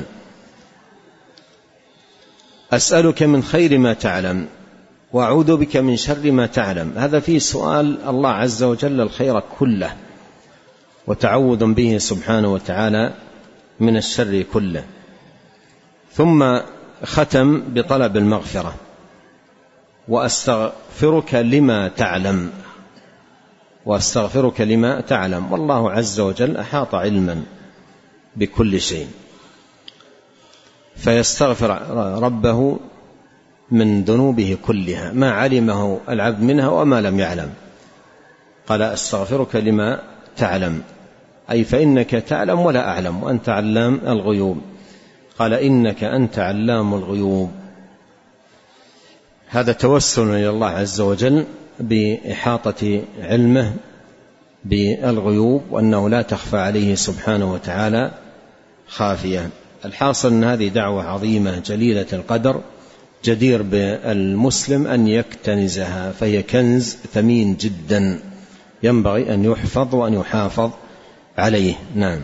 [SPEAKER 1] أسألك من خير ما تعلم وأعوذ بك من شر ما تعلم، هذا فيه سؤال الله عز وجل الخير كله، وتعوذ به سبحانه وتعالى من الشر كله. ثم ختم بطلب المغفرة: وأستغفرك لما تعلم. وأستغفرك لما تعلم، والله عز وجل أحاط علما بكل شيء، فيستغفر ربه من ذنوبه كلها، ما علمه العبد منها وما لم يعلم. قال: أستغفرك لما تعلم، أي فإنك تعلم ولا أعلم، وأنت علام الغيوب. قال: إنك أنت علام الغيوب. هذا توسل إلى الله عز وجل بإحاطة علمه بالغيوب، وأنه لا تخفى عليه سبحانه وتعالى خافية. الحاصل أن هذه دعوة عظيمة جليلة القدر، جدير بالمسلم أن يكتنزها، فهي كنز ثمين جدا ينبغي أن يحفظ وأن يحافظ عليه. نعم.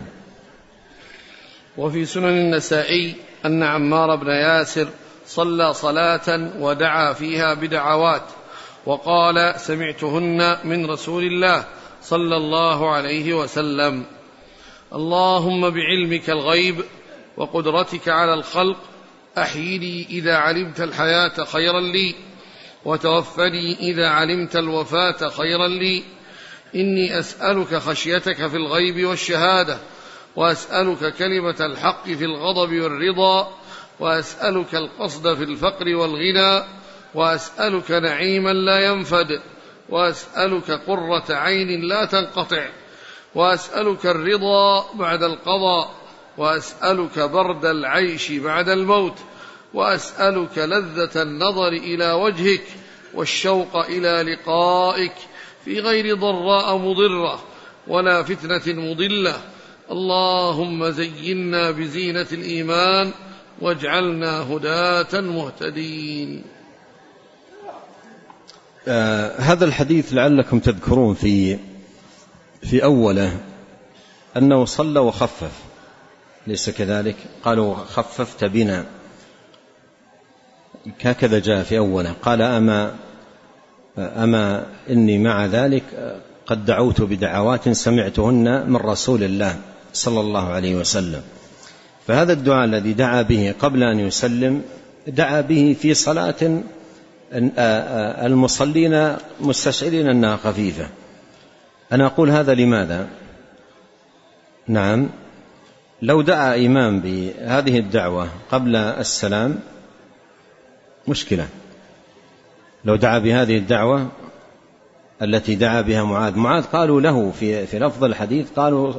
[SPEAKER 2] وفي سنن النسائي أن عمار بن ياسر صلى صلاة ودعا فيها بدعوات، وقال: سمعتهن من رسول الله صلى الله عليه وسلم: اللهم بعلمك الغيب وقدرتك على الخلق أحيني إذا علمت الحياة خيرا لي، وتوفني إذا علمت الوفاة خيرا لي. إني أسألك خشيتك في الغيب والشهادة، وأسألك كلمة الحق في الغضب والرضا، وأسألك القصد في الفقر والغنى، وأسألك نعيما لا ينفد، وأسألك قرة عين لا تنقطع، وأسألك الرضا بعد القضاء، وأسألك برد العيش بعد الموت، وأسألك لذة النظر إلى وجهك والشوق إلى لقائك في غير ضراء مضرة ولا فتنة مضلة. اللهم زينا بزينة الإيمان واجعلنا هداة مهتدين.
[SPEAKER 1] هذا الحديث لعلكم تذكرون في أوله أنه صلى وخفف، ليس كذلك؟ قالوا: خففت بنا، هكذا جاء في أوله. قال: أما إني مع ذلك قد دعوت بدعوات سمعتهن من رسول الله صلى الله عليه وسلم. فهذا الدعاء الذي دعا به قبل أن يسلم دعا به في صلاة المصلين مستشعرين أنها خفيفة. أنا أقول هذا لماذا؟ نعم، لو دعا إمام بهذه الدعوة قبل السلام مشكلة. لو دعا بهذه الدعوة التي دعا بها معاذ قالوا له في لفظ الحديث قالوا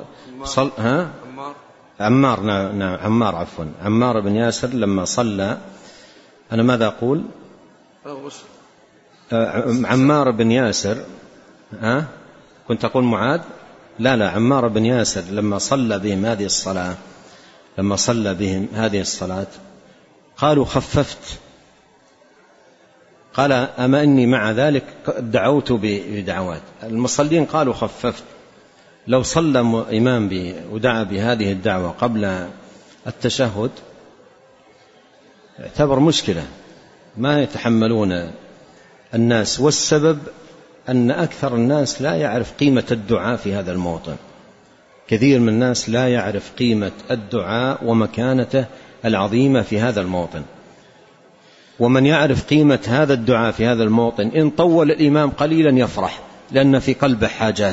[SPEAKER 1] عمار بن ياسر لما صلى. أنا ماذا أقول؟ عمار بن ياسر. كنت أقول معاذ؟ لا، عمار بن ياسر لما صلى بهم هذه الصلاة قالوا خففت. قال أما إني مع ذلك دعوت بدعوات. المصلين قالوا خففت. لو صلى إمام ودعا بهذه الدعوة قبل التشهد اعتبر مشكلة، ما يتحملون الناس. والسبب أن أكثر الناس لا يعرف قيمة الدعاء في هذا الموطن. كثير من الناس لا يعرف قيمة الدعاء ومكانته العظيمة في هذا الموطن. ومن يعرف قيمة هذا الدعاء في هذا الموطن إن طول الإمام قليلا يفرح، لأن في قلبه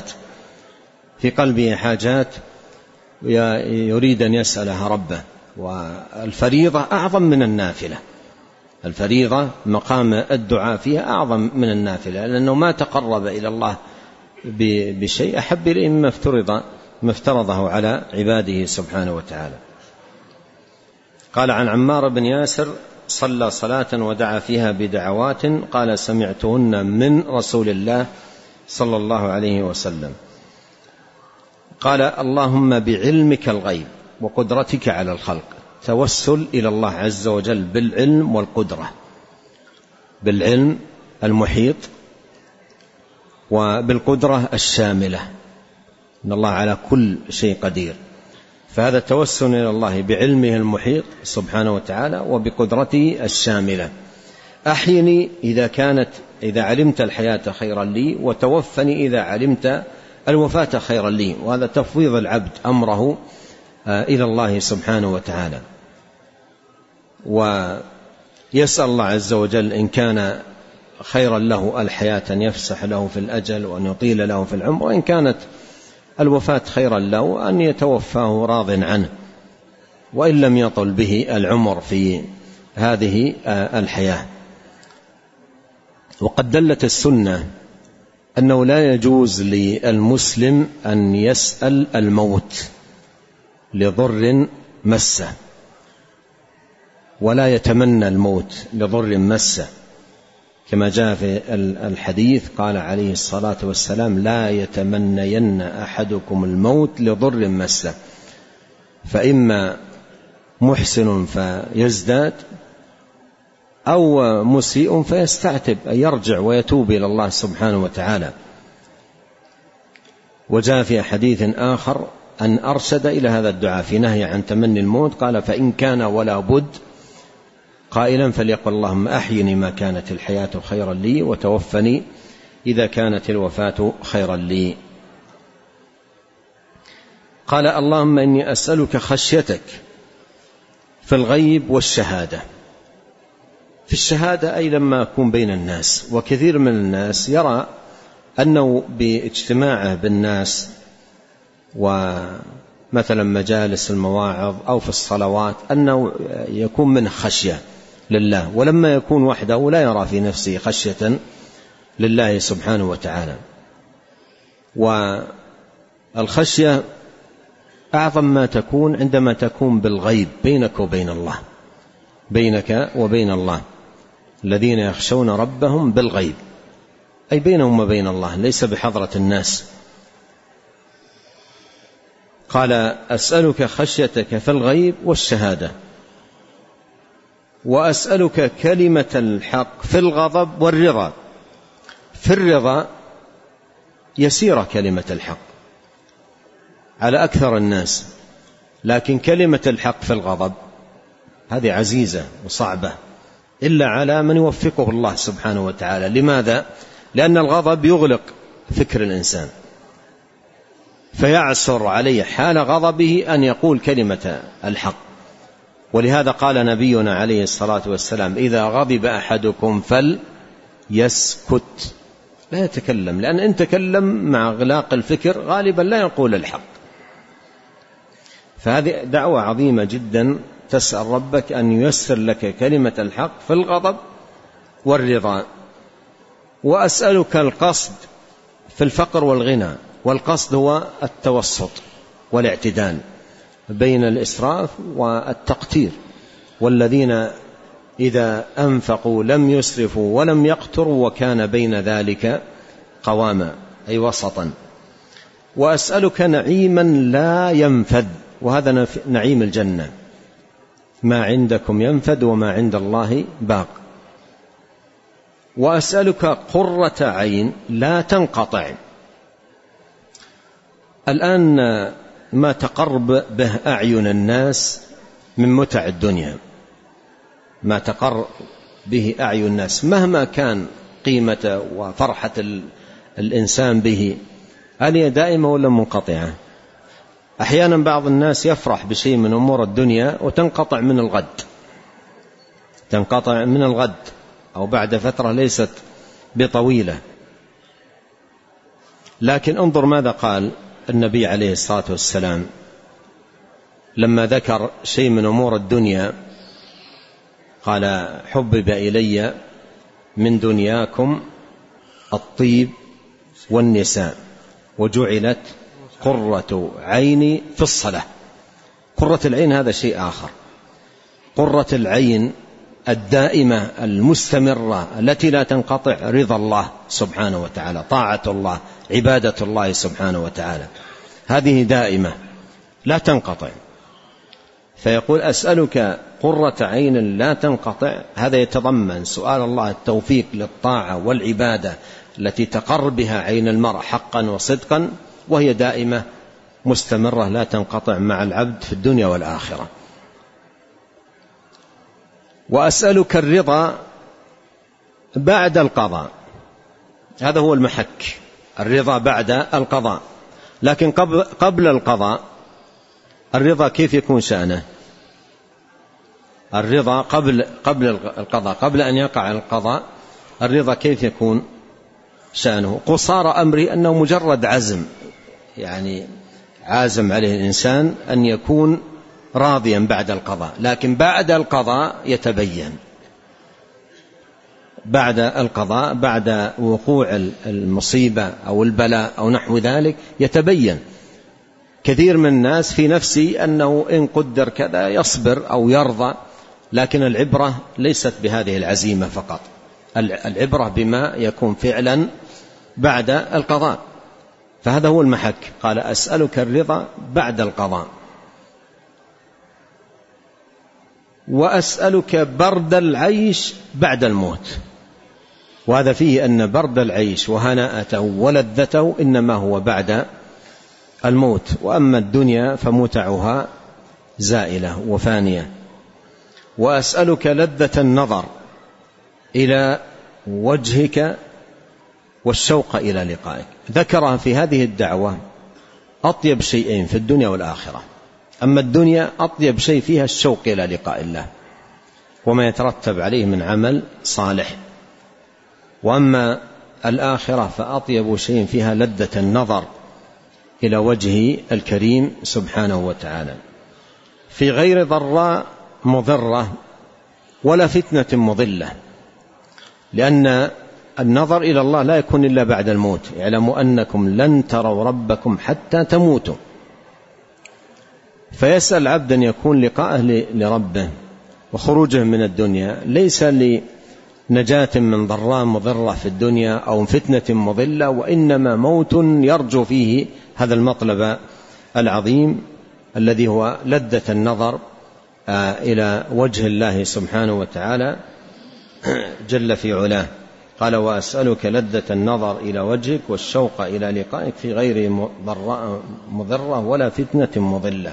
[SPEAKER 1] حاجات يريد أن يسألها ربه. والفريضة أعظم من النافلة. الفريضة مقام الدعاء فيها أعظم من النافلة، لأنه ما تقرب إلى الله بشيء أحب إليه ما افترضه على عباده سبحانه وتعالى. قال عن عمار بن ياسر صلى صلاة ودعا فيها بدعوات قال سمعتهن من رسول الله صلى الله عليه وسلم. قال اللهم بعلمك الغيب وقدرتك على الخلق، توسل إلى الله عز وجل بالعلم والقدرة، بالعلم المحيط وبالقدرة الشاملة، إن الله على كل شيء قدير. فهذا توسل إلى الله بعلمه المحيط سبحانه وتعالى وبقدرته الشاملة. أحيني إذا علمت الحياة خيرا لي، وتوفني إذا علمت الوفاة خيرا لي. وهذا تفويض العبد أمره إلى الله سبحانه وتعالى، ويسأل الله عز وجل إن كان خيرا له الحياة أن يفسح له في الأجل وأن يطيل له في العمر، وإن كانت الوفاة خيرا له أن يتوفاه راض عنه، وإن لم يطل به العمر في هذه الحياة. وقد دلت السنة أنه لا يجوز للمسلم أن يسأل الموت لضر مسه، ولا يتمنى الموت لضر مسه، كما جاء في الحديث قال عليه الصلاة والسلام لا يتمنين أحدكم الموت لضر مسه، فإما محسن فيزداد أو مسيء فيستعتب، أن يرجع ويتوب إلى الله سبحانه وتعالى. وجاء في حديث آخر أن أرشد إلى هذا الدعاء في نهي عن تمني الموت، قال فإن كان ولا بد قائلا فليقل اللهم أحيني ما كانت الحياة خيرا لي، وتوفني إذا كانت الوفاة خيرا لي. قال اللهم إني أسألك خشيتك في الغيب والشهادة. في الشهادة أي لما أكون بين الناس، وكثير من الناس يرى أنه باجتماعه بالناس ومثلا مجالس المواعظ أو في الصلوات أنه يكون منه خشية لله، ولما يكون وحده لا يرى في نفسه خشية لله سبحانه وتعالى. والخشية أعظم ما تكون عندما تكون بالغيب بينك وبين الله، الذين يخشون ربهم بالغيب، أي بينهم وبين الله، ليس بحضرة الناس. قال أسألك خشيتك في الغيب والشهادة، وأسألك كلمة الحق في الغضب والرضا. في الرضا يسير كلمة الحق على أكثر الناس، لكن كلمة الحق في الغضب هذه عزيزة وصعبة إلا على من يوفقه الله سبحانه وتعالى. لماذا؟ لأن الغضب يغلق فكر الإنسان، فيعسر عليه حال غضبه أن يقول كلمة الحق. ولهذا قال نبينا عليه الصلاة والسلام إذا غضب أحدكم يسكت، لا يتكلم، لأن إن تكلم مع إغلاق الفكر غالبا لا يقول الحق. فهذه دعوة عظيمة جدا، تسأل ربك أن ييسر لك كلمة الحق في الغضب والرضا. وأسألك القصد في الفقر والغنى، والقصد هو التوسط والاعتدال بين الإسراف والتقتير، والذين إذا أنفقوا لم يسرفوا ولم يقتروا وكان بين ذلك قواما، أي وسطا. وأسألك نعيما لا ينفد، وهذا نعيم الجنة، ما عندكم ينفد وما عند الله باق. وأسألك قرة عين لا تنقطع. الآن ما تقرب به أعين الناس من متع الدنيا، ما تقر به أعين الناس مهما كان قيمة وفرحة الإنسان به، هل هي دائمة ولا منقطعة؟ أحيانا بعض الناس يفرح بشيء من أمور الدنيا وتنقطع من الغد، تنقطع من الغد أو بعد فترة ليست بطويلة. لكن انظر ماذا قال النبي عليه الصلاة والسلام لما ذكر شيء من أمور الدنيا، قال: حبب إلي من دنياكم الطيب والنساء وجعلت قرة عيني في الصلاة. قرة العين هذا شيء آخر. قرة العين الدائمة المستمرة التي لا تنقطع رضا الله سبحانه وتعالى، طاعة الله، عبادة الله سبحانه وتعالى، هذه دائمة لا تنقطع. فيقول: أسألك قرة عين لا تنقطع. هذا يتضمن سؤال الله التوفيق للطاعة والعبادة التي تقر بها عين المرء حقا وصدقا، وهي دائمة مستمرة لا تنقطع مع العبد في الدنيا والآخرة. وأسألك الرضا بعد القضاء. هذا هو المحك، الرضا بعد القضاء. لكن قبل القضاء الرضا كيف يكون شأنه؟ الرضا قبل القضاء، قبل أن يقع القضاء، الرضا كيف يكون شأنه؟ قصار أمري أنه مجرد عزم، يعني عازم عليه الإنسان أن يكون راضيا بعد القضاء. لكن بعد القضاء يتبين، بعد القضاء، بعد وقوع المصيبة أو البلاء أو نحو ذلك، يتبين. كثير من الناس في نفسه أنه إن قدر كذا يصبر أو يرضى، لكن العبرة ليست بهذه العزيمة فقط، العبرة بما يكون فعلا بعد القضاء. فهذا هو المحك. قال: أسألك الرضا بعد القضاء. وأسألك برد العيش بعد الموت. وهذا فيه أن برد العيش وهناءته ولذته إنما هو بعد الموت، وأما الدنيا فمتعها زائلة وفانية. وأسألك لذة النظر إلى وجهك والشوق إلى لقائك. ذكرها في هذه الدعوة أطيب شيئين في الدنيا والآخرة. أما الدنيا أطيب شيء فيها الشوق إلى لقاء الله وما يترتب عليه من عمل صالح، وأما الآخرة فأطيب شيء فيها لذة النظر إلى وجهه الكريم سبحانه وتعالى، في غير ضراء مضرة ولا فتنة مضلة. لأن النظر إلى الله لا يكون إلا بعد الموت. اعلموا أنكم لن تروا ربكم حتى تموتوا. فيسأل عبدا يكون لقاءه لربه وخروجه من الدنيا ليس لنجاة من ضراء مضرة في الدنيا أو فتنة مضلة، وإنما موت يرجو فيه هذا المطلب العظيم الذي هو لذة النظر إلى وجه الله سبحانه وتعالى جل في علاه. قال: وأسألك لذة النظر إلى وجهك والشوق إلى لقائك في غير ضراء مضرة ولا فتنة مضلة.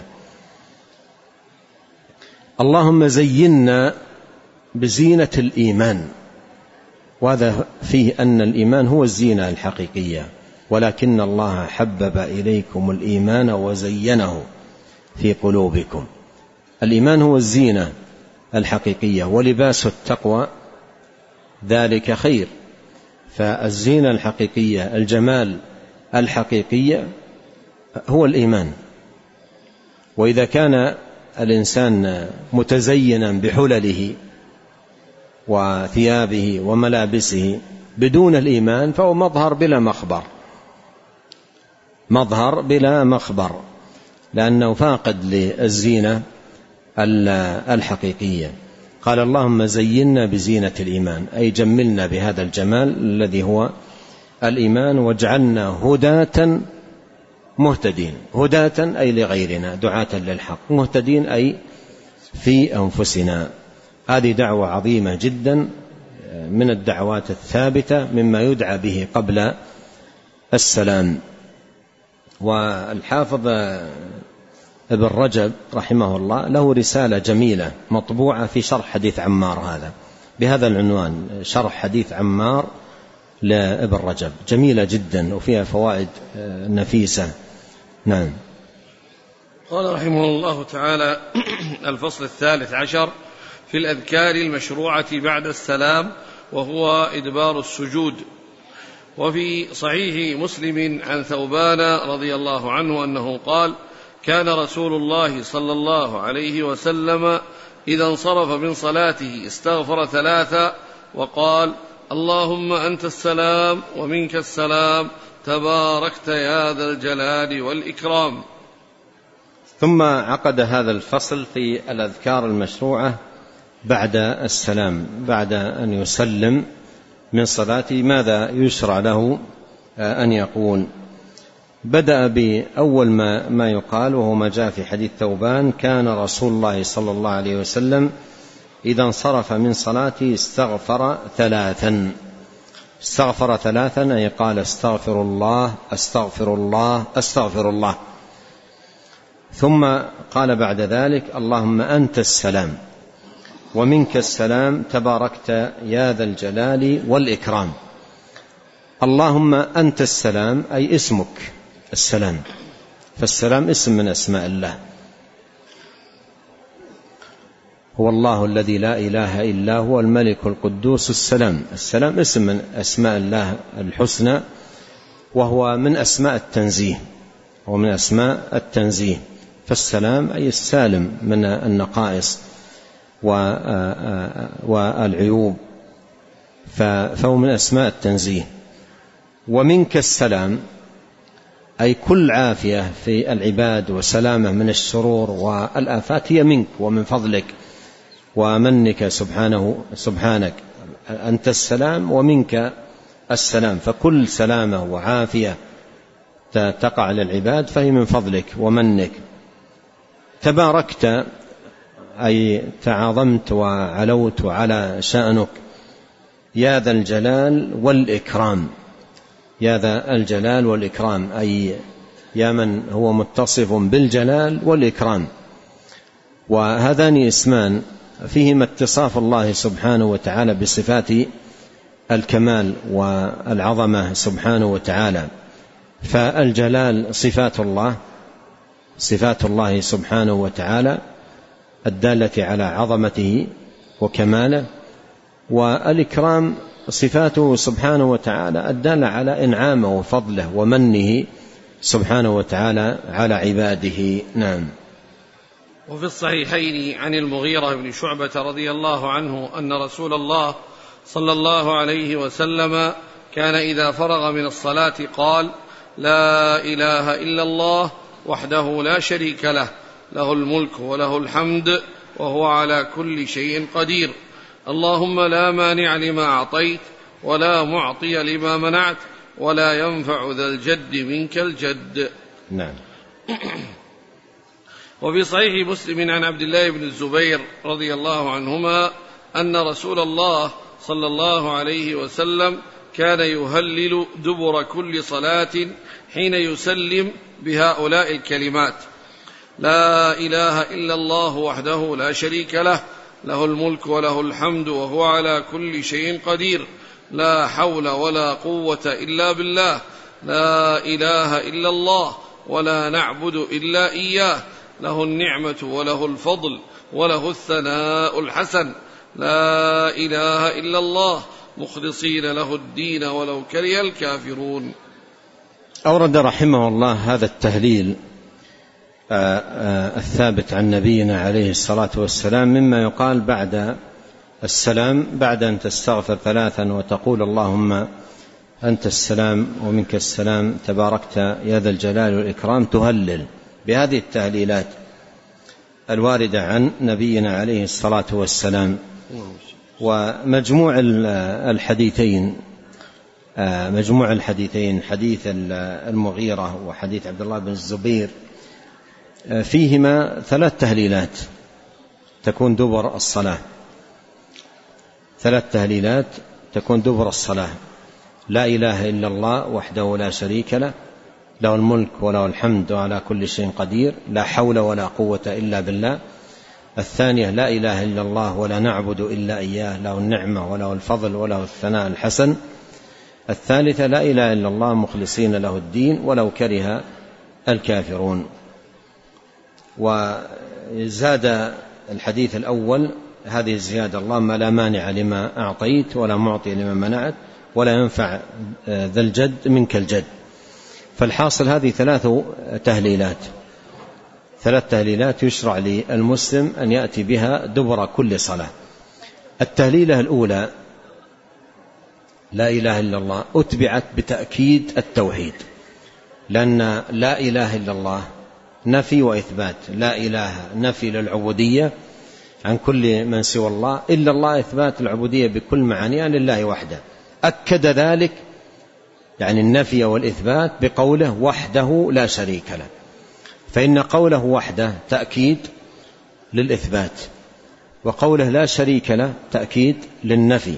[SPEAKER 1] اللهم زينا بزينة الإيمان. وهذا فيه أن الإيمان هو الزينة الحقيقية، ولكن الله حبب إليكم الإيمان وزينه في قلوبكم. الإيمان هو الزينة الحقيقية، ولباس التقوى ذلك خير. فالزينة الحقيقية، الجمال الحقيقية هو الإيمان. وإذا كان الإنسان متزينا بحلله وثيابه وملابسه بدون الإيمان فهو مظهر بلا مخبر، مظهر بلا مخبر، لأنه فاقد للزينة الحقيقية. قال اللهم زينا بزينة الإيمان، أي جملنا بهذا الجمال الذي هو الإيمان، واجعلنا هداة مهتدين. هداة أي لغيرنا، دعاة للحق، مهتدين أي في أنفسنا. هذه دعوة عظيمة جدا من الدعوات الثابتة مما يدعى به قبل السلام. والحافظ ابن رجب رحمه الله له رسالة جميلة مطبوعة في شرح حديث عمار هذا بهذا العنوان، شرح حديث عمار لابن رجب، جميلة جدا وفيها فوائد نفيسة. نعم.
[SPEAKER 2] قال رحمه الله تعالى: الفصل 13 في الأذكار المشروعة بعد السلام، وهو إدبار السجود. وفي صحيح مسلم عن ثوبان رضي الله عنه أنه قال: كان رسول الله صلى الله عليه وسلم إذا انصرف من صلاته استغفر 3 وقال: اللهم أنت السلام ومنك السلام تباركت يا ذا الجلال والإكرام.
[SPEAKER 1] ثم عقد هذا الفصل في الأذكار المشروعة بعد السلام، بعد أن يسلم من صلاته ماذا يشرع له أن يقول. بدأ بأول ما يقال، وهو ما جاء في حديث ثوبان: كان رسول الله صلى الله عليه وسلم إذا انصرف من صلاته استغفر 3. استغفر 3 أي قال: استغفر الله استغفر الله استغفر الله. ثم قال بعد ذلك: اللهم أنت السلام ومنك السلام تباركت يا ذا الجلال والإكرام. اللهم أنت السلام أي اسمك السلام، فالسلام اسم من أسماء الله، هو الله الذي لا إله إلا هو الملك القدوس السلام. السلام اسم من أسماء الله الحسنى، وهو من أسماء التنزيه، ومن أسماء التنزيه. فالسلام أي السالم من النقائص والعيوب، فهو من أسماء التنزيه. ومنك السلام أي كل عافية في العباد وسلامة من الشرور والآفات هي منك ومن فضلك ومنك سبحانك. أنت السلام ومنك السلام، فكل سلامة وعافية تقع للعباد فهي من فضلك ومنك. تباركت أي تعاظمت وعلوت على شأنك. يا ذا الجلال والإكرام، يا ذا الجلال والإكرام أي يا من هو متصف بالجلال والإكرام. وهذان اسمان فيهما اتصاف الله سبحانه وتعالى بصفات الكمال والعظمة سبحانه وتعالى. فالجلال صفات الله سبحانه وتعالى الدالة على عظمته وكماله، والإكرام صفاته سبحانه وتعالى الدالة على إنعامه وفضله ومنه سبحانه وتعالى على عباده. نعم.
[SPEAKER 2] وفي الصحيحين عن المغيرة بن شعبة رضي الله عنه أن رسول الله صلى الله عليه وسلم كان إذا فرغ من الصلاة قال: لا إله إلا الله وحده لا شريك له، له الملك وله الحمد وهو على كل شيء قدير. اللهم لا مانع لما أعطيت ولا معطي لما منعت ولا ينفع ذا الجد منك الجد.
[SPEAKER 1] نعم.
[SPEAKER 2] وفي صحيح مسلم عن عبد الله بن الزبير رضي الله عنهما أن رسول الله صلى الله عليه وسلم كان يهلل دبر كل صلاة حين يسلم بهؤلاء الكلمات: لا إله إلا الله وحده لا شريك له، له الملك وله الحمد وهو على كل شيء قدير، لا حول ولا قوة إلا بالله، لا إله إلا الله ولا نعبد إلا إياه، له النعمة وله الفضل وله الثناء الحسن، لا إله إلا الله مخلصين له الدين ولو كره الكافرون.
[SPEAKER 1] أورد رحمه الله هذا التهليل الثابت عن نبينا عليه الصلاة والسلام مما يقال بعد السلام، بعد أن تستغفر 3 وتقول اللهم أنت السلام ومنك السلام تباركت يا ذا الجلال والإكرام، تهلل بهذه التهليلات الواردة عن نبينا عليه الصلاة والسلام. ومجموع الحديثين حديث المغيرة وحديث عبد الله بن الزبير فيهما 3 تهليلات تكون دبر الصلاة، 3 تهليلات تكون دبر الصلاة: لا إله إلا الله وحده لا شريك له، له الملك وله الحمد وعلى كل شيء قدير، لا حول ولا قوة إلا بالله. الثانية: لا إله إلا الله ولا نعبد إلا إياه، له النعمة وله الفضل وله الثناء الحسن. الثالثة: لا إله إلا الله مخلصين له الدين ولو كره الكافرون. وزاد الحديث الأول هذه الزيادة: اللهم لا مانع لما أعطيت ولا معطي لما منعت ولا ينفع ذا الجد منك الجد. فالحاصل هذه 3 تهليلات يشرع للمسلم أن يأتي بها دبر كل صلاة. التهليلة الأولى لا إله إلا الله أتبعت بتأكيد التوحيد، لأن لا إله إلا الله نفي وإثبات. لا إله نفي للعبودية عن كل من سوى الله، إلا الله إثبات العبودية بكل معانيها لله وحده. أكد ذلك يعني النفي والإثبات بقوله وحده لا شريك له، فإن قوله وحده تأكيد للإثبات، وقوله لا شريك له تأكيد للنفي.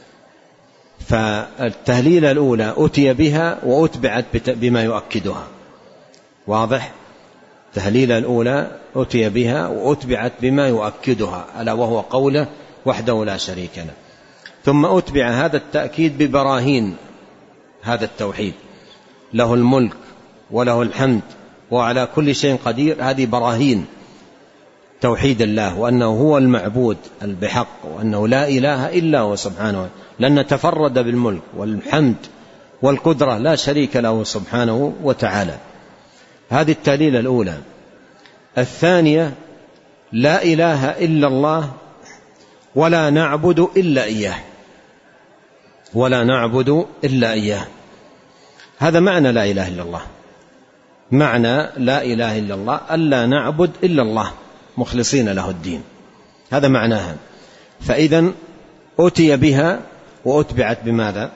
[SPEAKER 1] فالتهليلة الأولى أتي بها وأتبعت بما يؤكدها، واضح؟ التهليلة الأولى أتي بها وأتبعت بما يؤكدها، ألا وهو قوله وحده لا شريك له. ثم أتبع هذا التأكيد ببراهين هذا التوحيد: له الملك وله الحمد وعلى كل شيء قدير. هذه براهين توحيد الله، وأنه هو المعبود بحق، وأنه لا إله إلا هو سبحانه، لأن تفرد بالملك والحمد والقدرة، لا شريك له سبحانه وتعالى. هذه التهليلة الأولى. الثانية: لا إله إلا الله ولا نعبد إلا إياه، ولا نعبد إلا إياه. هذا معنى لا إله إلا الله، معنى لا إله إلا الله ألا نعبد إلا الله مخلصين له الدين، هذا معناها. فإذن أتي بها وأتبعت بماذا؟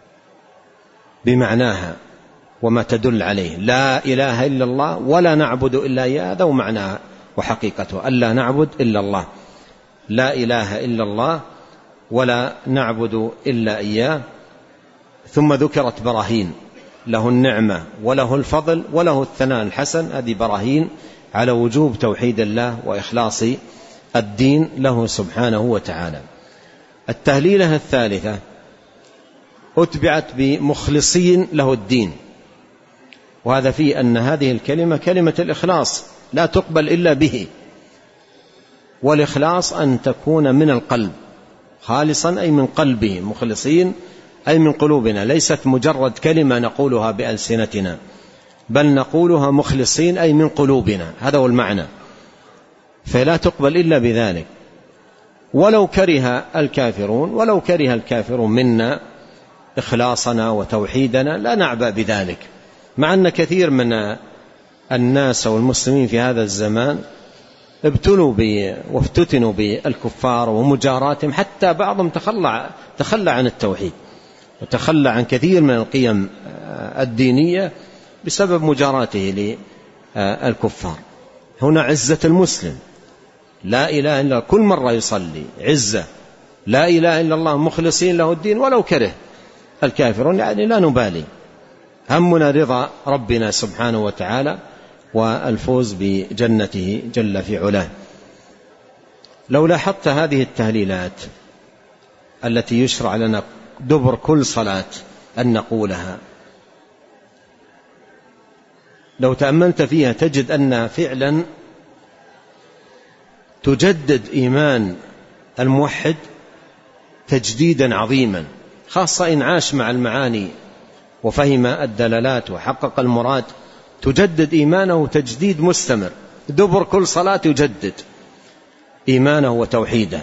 [SPEAKER 1] بمعناها وما تدل عليه. لا إله إلا الله ولا نعبد إلا إياه، هذا معناها وحقيقته، ألا نعبد إلا الله. لا إله إلا الله ولا نعبد إلا إياه. ثم ذكرت براهين: له النعمة وله الفضل وله الثناء الحسن. هذه براهين على وجوب توحيد الله وإخلاص الدين له سبحانه وتعالى. التهليلة الثالثة أتبعت بمخلصين له الدين، وهذا فيه أن هذه الكلمة كلمة الإخلاص لا تقبل إلا به، والإخلاص أن تكون من القلب خالصا، أي من قلبه، مخلصين أي من قلوبنا، ليست مجرد كلمة نقولها بألسنتنا، بل نقولها مخلصين أي من قلوبنا، هذا هو المعنى، فلا تقبل إلا بذلك. ولو كره الكافرون، ولو كره الكافرون منا إخلاصنا وتوحيدنا لا نعبأ بذلك، مع أن كثير من الناس والمسلمين في هذا الزمان ابتلوا وافتتنوا بالكفار ومجاراتهم، حتى بعضهم تخلى عن التوحيد وتخلى عن كثير من القيم الدينية بسبب مجاراته للكفار. هنا عزة المسلم، لا إله إلا الله، كل مرة يصلي عزة، لا إله إلا الله مخلصين له الدين ولو كره الكافرون، يعني لا نبالي، همنا رضا ربنا سبحانه وتعالى والفوز بجنته جل في علاه. لو لاحظت هذه التهليلات التي يشرع لنا دبر كل صلاة أن نقولها، لو تأملت فيها تجد أن فعلا تجدد إيمان الموحد تجديدا عظيما، خاصة إن عاش مع المعاني وفهم الدلالات وحقق المراد، تجدد إيمانه تجديد مستمر، دبر كل صلاة يجدد إيمانه وتوحيده.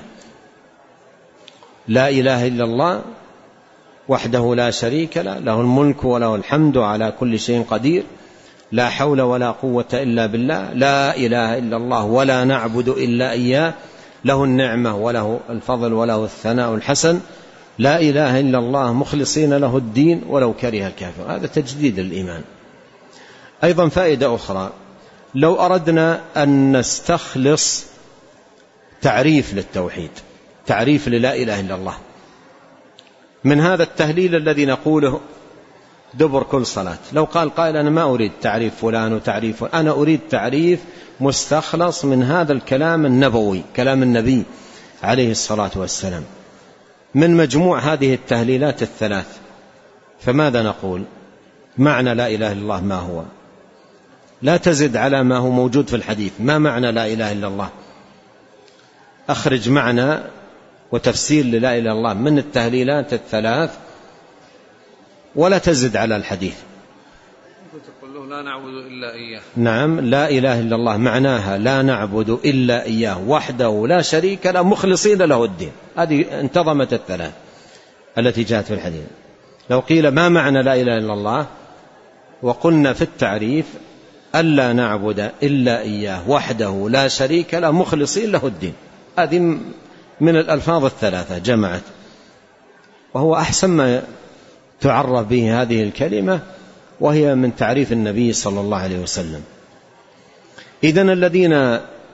[SPEAKER 1] لا إله إلا الله وحده لا شريك له، له الملك وله الحمد على كل شيء قدير، لا حول ولا قوة إلا بالله، لا إله إلا الله ولا نعبد إلا إياه، له النعمة وله الفضل وله الثناء الحسن، لا إله إلا الله مخلصين له الدين ولو كره الكافر. هذا تجديد الإيمان. أيضا فائدة أخرى، لو أردنا أن نستخلص تعريف للتوحيد، تعريف للا إله إلا الله من هذا التهليل الذي نقوله دبر كل صلاة، لو قال قائل أنا ما أريد تعريف فلان وتعريف فلان، أنا أريد تعريف مستخلص من هذا الكلام النبوي، كلام النبي عليه الصلاة والسلام، من مجموع هذه التهليلات الثلاث. فماذا نقول؟ معنى لا إله إلا الله ما هو؟ لا تزد على ما هو موجود في الحديث. ما معنى لا إله إلا الله؟ أخرج معنى وتفسير للا إله إلا الله من التهليلات الثلاث ولا تزد على الحديث.
[SPEAKER 2] تقول له لا نعبد إلا إياه.
[SPEAKER 1] نعم، لا إله إلا الله معناها لا نعبد إلا إياه وحده لا شريك له مخلصين له الدين. هذه انتظمت الثلاث التي جاءت في الحديث. لو قيل ما معنى لا إله إلا الله وقلنا في التعريف ألا نعبد إلا إياه وحده لا شريك له مخلصين له الدين، هذه من الألفاظ الثلاثة جمعت، وهو أحسن ما تعرف به هذه الكلمة، وهي من تعريف النبي صلى الله عليه وسلم. إذن الذين،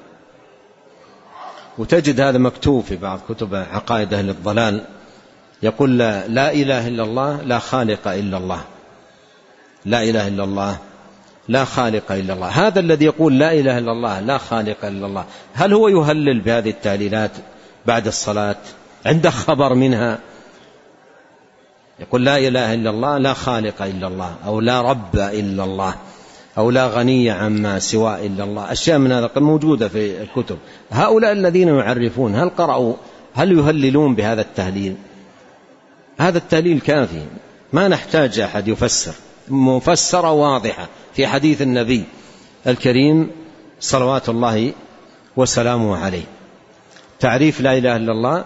[SPEAKER 1] وتجد هذا مكتوب في بعض كتب عقائد أهل الضلال، يقول لا إله إلا الله لا خالق إلا الله، لا إله إلا الله لا خالق إلا الله. هذا الذي يقول لا إله إلا الله لا خالق إلا الله، هل هو يهلل بهذه التهليلات بعد الصلاة؟ عنده خبر منها؟ يقول لا إله إلا الله لا خالق إلا الله، أو لا رب إلا الله، أو لا غني عما سوى إلا الله، أشياء من هذا موجودة في الكتب. هؤلاء الذين يعرفون هل قرأوا، هل يهللون بهذا التهليل؟ هذا التهليل كافي، ما نحتاج أحد يفسر، مفسرة واضحة في حديث النبي الكريم صلوات الله وسلامه عليه. تعريف لا إله إلا الله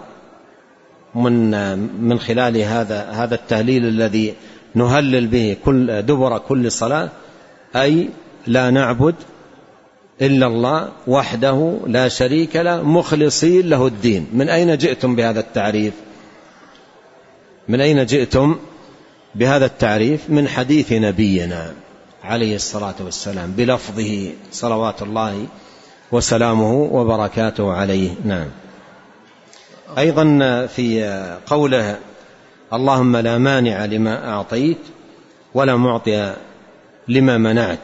[SPEAKER 1] من خلال هذا التهليل الذي نهلل به دبر كل صلاة، أي لا نعبد إلا الله وحده لا شريك له مخلصين له الدين. من أين جئتم بهذا التعريف؟ من أين جئتم بهذا التعريف؟ من حديث نبينا عليه الصلاة والسلام بلفظه صلوات الله وسلامه وبركاته عليه. نعم. أيضا في قوله اللهم لا مانع لما أعطيت ولا معطي لما منعت،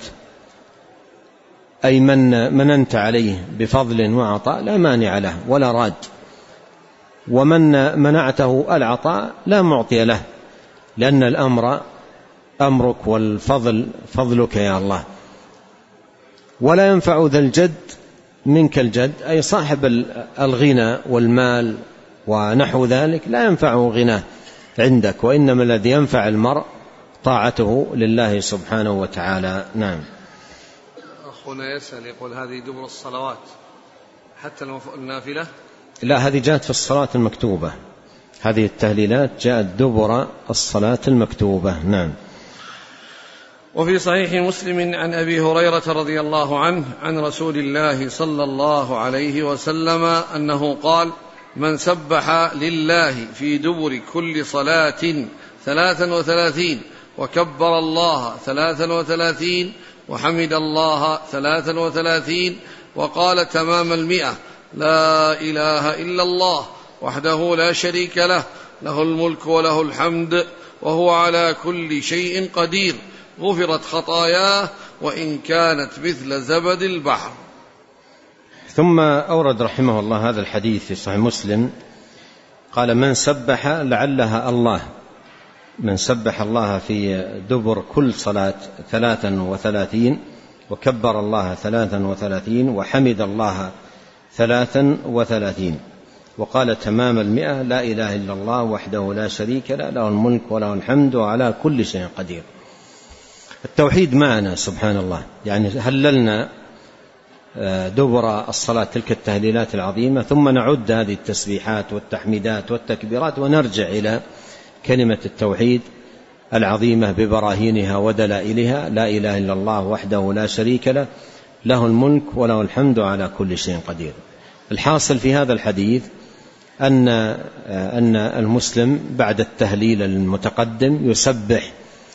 [SPEAKER 1] أي من مننت عليه بفضل وعطاء لا مانع له ولا راد، ومن منعته العطاء لا معطي له، لأن الأمر أمرك والفضل فضلك يا الله. ولا ينفع ذا الجد منك الجد، أي صاحب الغنى والمال ونحو ذلك لا ينفعه غناه عندك، وإنما الذي ينفع المرء طاعته لله سبحانه وتعالى. نعم.
[SPEAKER 2] أخونا يسأل يقول هذه دبر الصلوات حتى النافلة؟
[SPEAKER 1] لا، هذه جاءت في الصلاة المكتوبة، هذه التهليلات جاءت دبر الصلاة المكتوبة. نعم.
[SPEAKER 2] وفي صحيح مسلم عن أبي هريرة رضي الله عنه عن رسول الله صلى الله عليه وسلم أنه قال: من سبح لله في دبر كل صلاة 33 وكبر الله 33 وحمد الله 33 وقال تمام 100 لا إله إلا الله وحده لا شريك له له الملك وله الحمد وهو على كل شيء قدير غفرت خطاياه وإن كانت مثل زبد البحر.
[SPEAKER 1] ثم أورد رحمه الله هذا الحديث في صحيح مسلم، قال: من سبح لعلها الله، من سبح الله في دبر كل صلاة 33 وكبر الله 33 وحمد الله 33، وقال تمام 100: لا إله إلا الله وحده لا شريك له، له الملك وله الحمد وعلى كل شيء قدير. التوحيد معنا سبحان الله، يعني هللنا دبر الصلاة تلك التهليلات العظيمة، ثم نعد هذه التسبيحات والتحميدات والتكبيرات ونرجع إلى كلمة التوحيد العظيمة ببراهينها ودلائلها: لا إله إلا الله وحده لا شريك له، له الملك وله الحمد على كل شيء قدير. الحاصل في هذا الحديث أن المسلم بعد التهليل المتقدم يسبح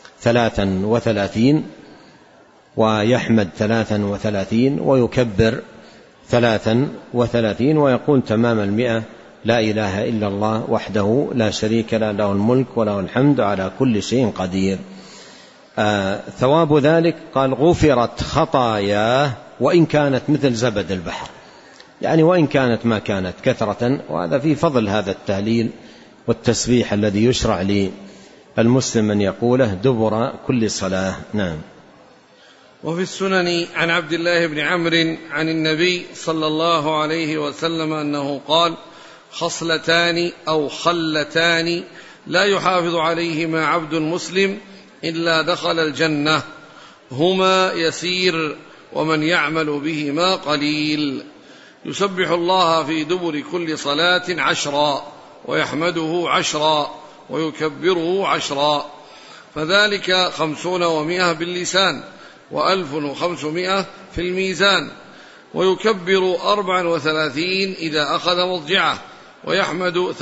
[SPEAKER 1] 33 ويحمد 33 ويكبر 33 ويقول تمام 100: لا إله إلا الله وحده لا شريك له، له الملك وله الحمد على كل شيء قدير. ثواب ذلك قال: غفرت خطاياه وإن كانت مثل زبد البحر، يعني وإن كانت ما كانت كثرة. وهذا في فضل هذا التهليل والتسبيح الذي يشرع للمسلم أن يقوله دبر كل صلاة. نعم.
[SPEAKER 2] وفي السنن عن عبد الله بن عمرو عن النبي صلى الله عليه وسلم أنه قال: خصلتان أو خلتان لا يحافظ عليهما عبد مسلم إلا دخل الجنة، هما يسير ومن يعمل بهما قليل: يسبح الله في دبر كل صلاة 10 ويحمده 10 ويكبره 10، فذلك 50 و100 باللسان و1500 في الميزان، ويكبر 34 إذا أخذ مضجعه، ويحمد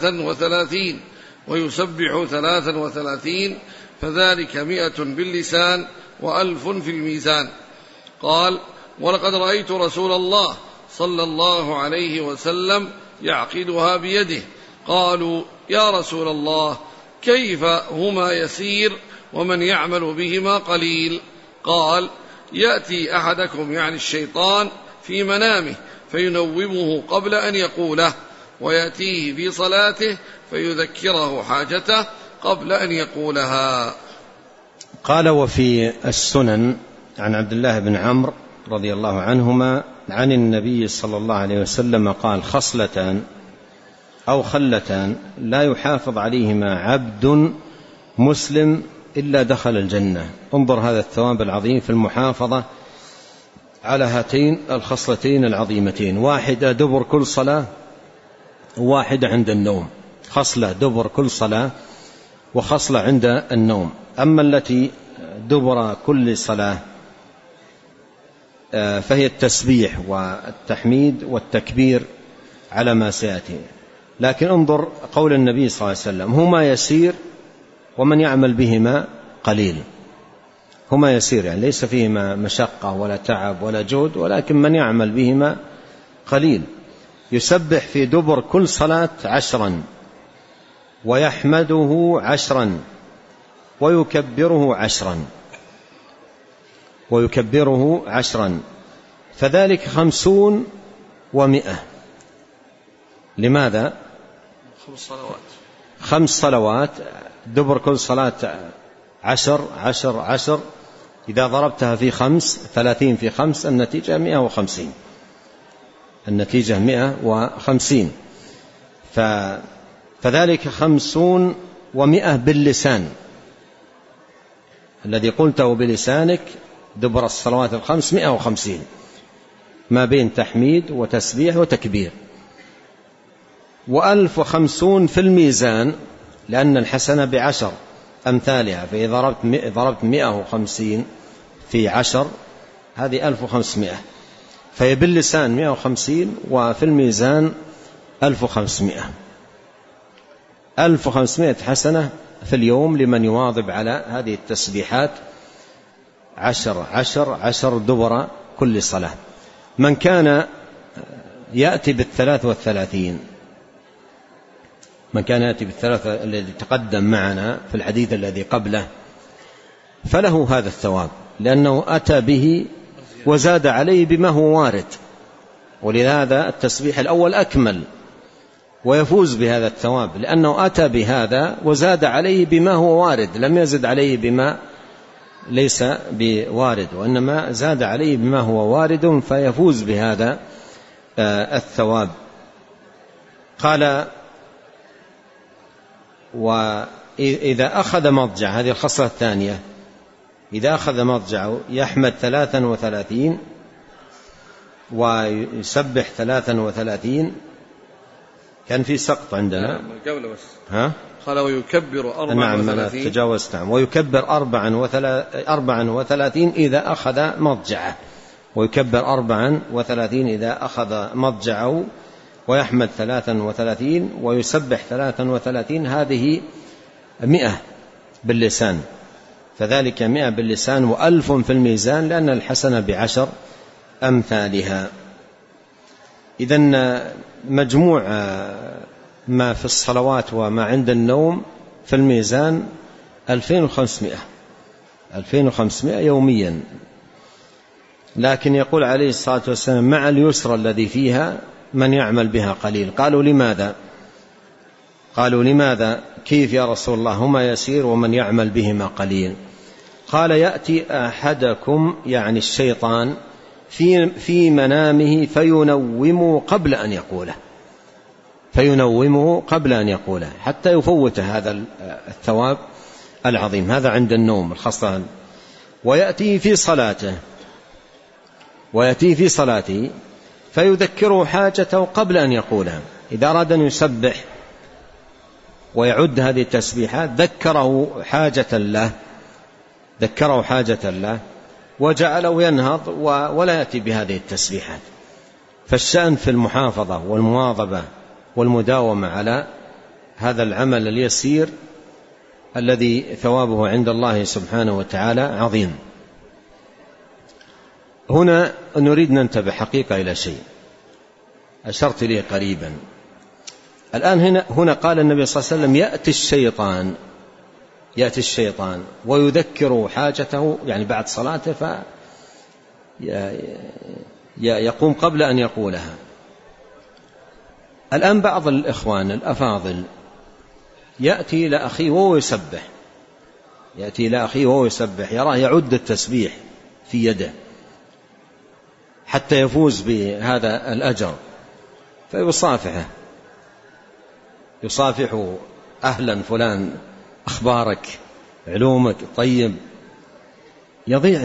[SPEAKER 2] 33 ويسبح 33، فذلك 100 باللسان و1000 في الميزان. قال: ولقد رأيت رسول الله صلى الله عليه وسلم يعقدها بيده. قالوا: يا رسول الله كيف هما يسير ومن يعمل بهما قليل؟ قال: يأتي أحدكم يعني الشيطان في منامه فينومه قبل أن يقوله، ويأتيه في صلاته فيذكره حاجته قبل أن يقولها.
[SPEAKER 1] قال: وفي السنن عن عبد الله بن عمرو رضي الله عنهما عن النبي صلى الله عليه وسلم قال: خصلتان أو خلتان لا يحافظ عليهما عبد مسلم إلا دخل الجنة. انظر هذا الثواب العظيم في المحافظة على هاتين الخصلتين العظيمتين: واحدة دبر كل صلاة، وواحدة عند النوم. خصلة دبر كل صلاة وخصلة عند النوم. أما التي دبر كل صلاة فهي التسبيح والتحميد والتكبير على ما سيأتي. لكن انظر قول النبي صلى الله عليه وسلم: هما يسير ومن يعمل بهما قليل. هما يسير يعني ليس فيهما مشقة ولا تعب ولا جهد، ولكن من يعمل بهما قليل. يسبح في دبر كل صلاة 10 ويحمده 10 ويكبره 10 فذلك 50 و100. لماذا؟ 5 صلوات دبر كل صلاة 10 إذا ضربتها في 5 30 في 5 النتيجة 150. النتيجة 150. فذلك 50 و100 باللسان الذي قلته بلسانك دبر الصلوات 150 ما بين تحميد وتسبيح وتكبير. 1050 في الميزان لأن الحسنة ب10 أمثالها، فإذا ضربت 150 في 10 هذه 1500، فهي باللسان 150 وفي الميزان 1500 حسنة في اليوم لمن يواظب على هذه التسبيحات 10 دبر كل صلاة. من كان يأتي بال33 الذي تقدم معنا في الحديث الذي قبله فله هذا الثواب، لأنه أتى به وزاد عليه بما هو وارد، ولهذا التسبيح الأول أكمل ويفوز بهذا الثواب، لأنه أتى بهذا وزاد عليه بما هو وارد، لم يزد عليه بما ليس بوارد، وإنما زاد عليه بما هو وارد فيفوز بهذا الثواب. قال وإذا أخذ مضجع، هذه الخصلة الثانية، إذا أخذ مضجعه يحمد 33 ويسبح 33. كان في سقط عندنا
[SPEAKER 2] قبل بس
[SPEAKER 1] قال
[SPEAKER 2] ويكبر 34.
[SPEAKER 1] نعم تجاوزت. ويكبر 34 إذا أخذ مضجعه، ويكبر 34 إذا أخذ مضجعه، ويحمد 33 ويسبح 33. هذه 100 باللسان، فذلك 100 باللسان و1000 في الميزان، لأن الحسنة ب10 أمثالها. إذن مجموع ما في الصلوات وما عند النوم في الميزان 2500 يوميا. لكن يقول عليه الصلاة والسلام مع اليسر الذي فيها من يعمل بها قليل. قالوا لماذا كيف يا رسول الله هما يسير ومن يعمل بهما قليل؟ قال يأتي أحدكم يعني الشيطان في منامه فينومه قبل أن يقوله حتى يفوت هذا الثواب العظيم. هذا عند النوم الخاصة. ويأتي في صلاته فيذكره حاجته قبل أن يقولها. إذا أراد أن يسبح ويعد هذه التسبيحات ذكره حاجة له وجعله ينهض ولا يأتي بهذه التسبيحات. فالشأن في المحافظة والمواظبة والمداومة على هذا العمل اليسير الذي ثوابه عند الله سبحانه وتعالى عظيم. هنا نريد ننتبه حقيقة إلى شيء أشرت إليه قريبا. الآن هنا قال النبي صلى الله عليه وسلم يأتي الشيطان ويذكر حاجته، يعني بعد صلاته فيقوم قبل أن يقولها. الآن بعض الإخوان الأفاضل يأتي إلى أخيه وهو يسبح، يراه يعد التسبيح في يده حتى يفوز بهذا الأجر، فيصافحه أهلا فلان، أخبارك، علومك، طيب. يضيع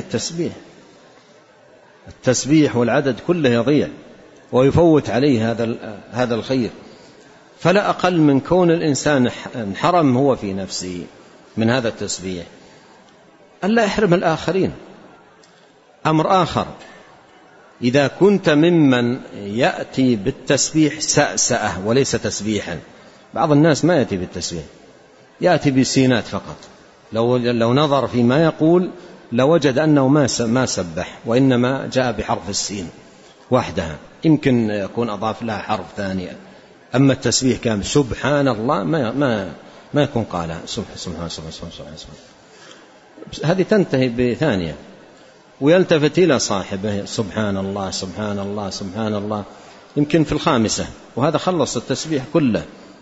[SPEAKER 1] التسبيح والعدد كله يضيع ويفوت عليه هذا الخير. فلا أقل من كون الإنسان انحرم هو في نفسه من هذا التسبيح ألا يحرم الآخرين. أمر آخر، إذا كنت ممن يأتي بالتسبيح سأسأة وليس تسبيحا، بعض الناس ما يأتي بالتسبيح، يأتي بسينات فقط، لو نظر فيما يقول لوجد أنه ما سبح، وإنما جاء بحرف السين وحدها، يمكن يكون أضاف لها حرف ثاني. أما التسبيح كان سبحان الله ما يكون قالها سبحان. هذه تنتهي بثانية، ويلتفت إلى صاحبه سبحان الله سبحان الله سبحان الله، يمكن في الخامسة، وهذا خلص التسبيح كله.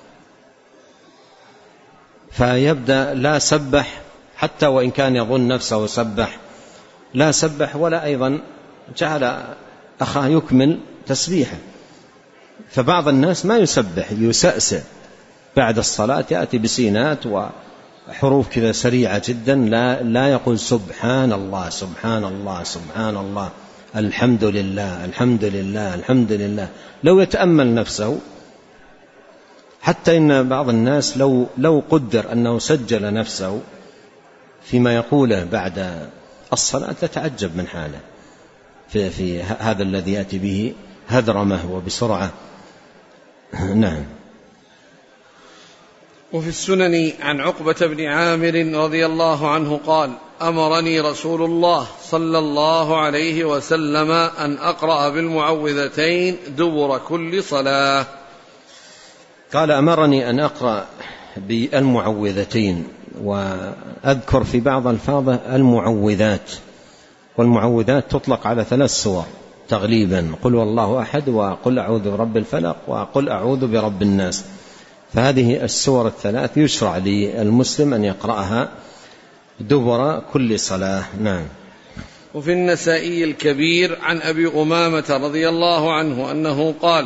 [SPEAKER 1] فيبدأ لا سبح، حتى وإن كان يظن نفسه سبح، لا سبح ولا أيضا جعل أخاه يكمل تسبيحه. فبعض الناس ما يسبح، يسأسئ بعد الصلاة، يأتي بسينات وحروف كذا سريعة جدا، لا يقول سبحان الله سبحان الله سبحان الله الحمد لله الحمد لله الحمد لله. لو يتأمل نفسه، حتى إن بعض الناس لو قدر أنه سجل نفسه فيما يقوله بعد الصلاة لتعجب من حاله في هذا الذي يأتي به هذرمه وبسرعة. نعم.
[SPEAKER 2] وفي السنن عن عقبة بن عامر رضي الله عنه قال: أمرني رسول الله صلى الله عليه وسلم أن أقرأ بالمعوذتين دبر كل صلاة.
[SPEAKER 1] قال: أمرني أن أقرأ بالمعوذتين، وأذكر في بعض الفاظه المعوذات، والمعوذات تطلق على 3 سور تغليبا: قل والله أحد، وقل أعوذ برب الفلق، وقل أعوذ برب الناس. فهذه السور 3 يشرع للمسلم أن يقرأها دبر كل صلاة. نعم.
[SPEAKER 2] وفي النسائي الكبير عن أبي أمامة رضي الله عنه أنه قال: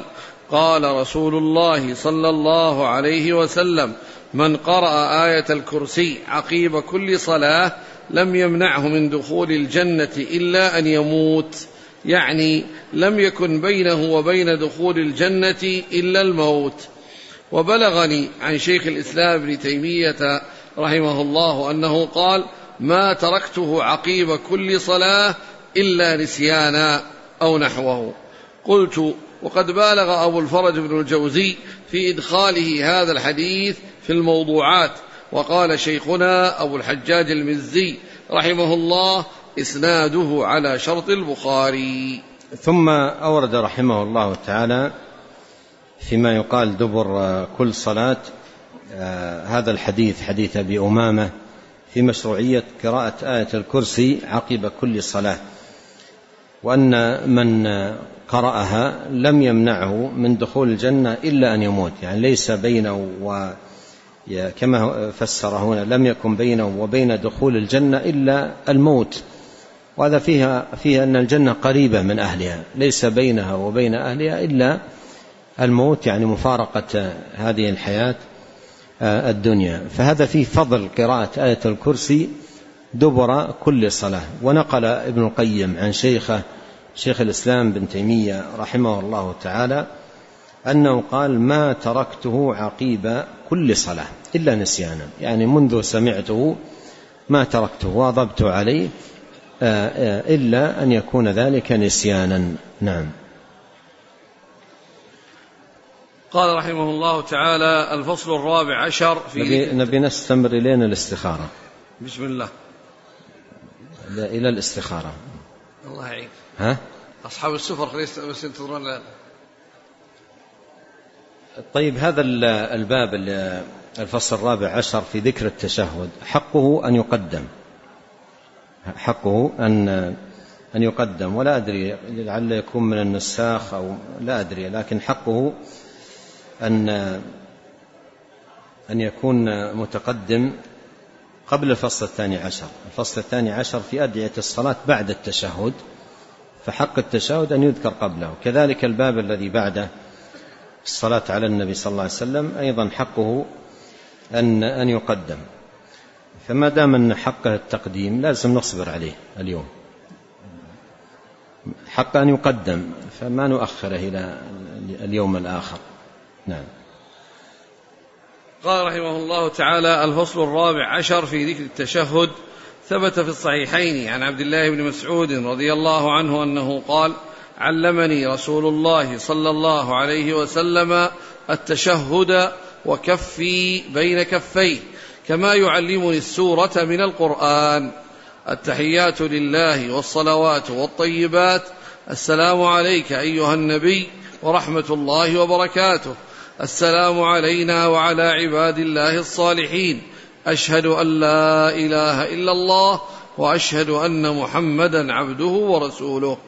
[SPEAKER 2] قال رسول الله صلى الله عليه وسلم: من قرأ آية الكرسي عقيب كل صلاة لم يمنعه من دخول الجنة إلا أن يموت، يعني لم يكن بينه وبين دخول الجنة إلا الموت. وبلغني عن شيخ الإسلام ابن تيمية رحمه الله أنه قال: ما تركته عقيب كل صلاة إلا نسيانا أو نحوه. قلت: وقد بالغ أبو الفرج بن الجوزي في إدخاله هذا الحديث في الموضوعات. وقال شيخنا أبو الحجاج المزي رحمه الله: إسناده على شرط البخاري.
[SPEAKER 1] ثم أورد رحمه الله تعالى فيما يقال دبر كل صلاة هذا الحديث، حديث أبي أمامة في مشروعية قراءة آية الكرسي عقب كل صلاة، وأن من قرأها لم يمنعه من دخول الجنة إلا أن يموت، يعني ليس بينه كما فسر هنا لم يكن بينه وبين دخول الجنة إلا الموت. وهذا فيها أن الجنة قريبة من أهلها، ليس بينها وبين أهلها إلا الموت، يعني مفارقة هذه الحياة الدنيا. فهذا فيه فضل قراءة آية الكرسي دبر كل صلاة. ونقل ابن القيم عن شيخ الإسلام بن تيمية رحمه الله تعالى أنه قال: ما تركته عقيب كل صلاة إلا نسيانا، يعني منذ سمعته ما تركته واظبت عليه إلا أن يكون ذلك نسيانا. نعم.
[SPEAKER 2] قال رحمه الله تعالى: الفصل الرابع عشر في
[SPEAKER 1] نبي نستمر إلينا الاستخارة.
[SPEAKER 2] بسم الله.
[SPEAKER 1] إلى الاستخارة.
[SPEAKER 2] الله يعين.
[SPEAKER 1] ها؟
[SPEAKER 2] أصحاب السفر بس ينتظرون. طيب،
[SPEAKER 1] هذا الباب الفصل الرابع عشر في ذكر التشهد حقه أن يقدم، حقه أن يقدم، ولا أدري لعل يكون من النساخ أو لا أدري، لكن حقه أن يكون متقدم قبل الفصل الثاني عشر. الفصل الثاني عشر في أدعية الصلاة بعد التشهد، فحق التشهد أن يذكر قبله. كذلك الباب الذي بعده الصلاة على النبي صلى الله عليه وسلم أيضا حقه أن يقدم. فما دام أن حقه التقديم لازم نصبر عليه اليوم، حق أن يقدم، فما نؤخره إلى اليوم الآخر. نعم.
[SPEAKER 2] قال رحمه الله تعالى: الفصل الرابع عشر في ذكر التشهد. ثبت في الصحيحين عن عبد الله بن مسعود رضي الله عنه أنه قال: علمني رسول الله صلى الله عليه وسلم التشهد وكفي بين كفيه كما يعلمني السورة من القرآن. التحيات لله والصلوات والطيبات، السلام عليك أيها النبي ورحمة الله وبركاته، السلام علينا وعلى عباد الله الصالحين، أشهد أن لا إله إلا الله وأشهد أن محمدا عبده ورسوله.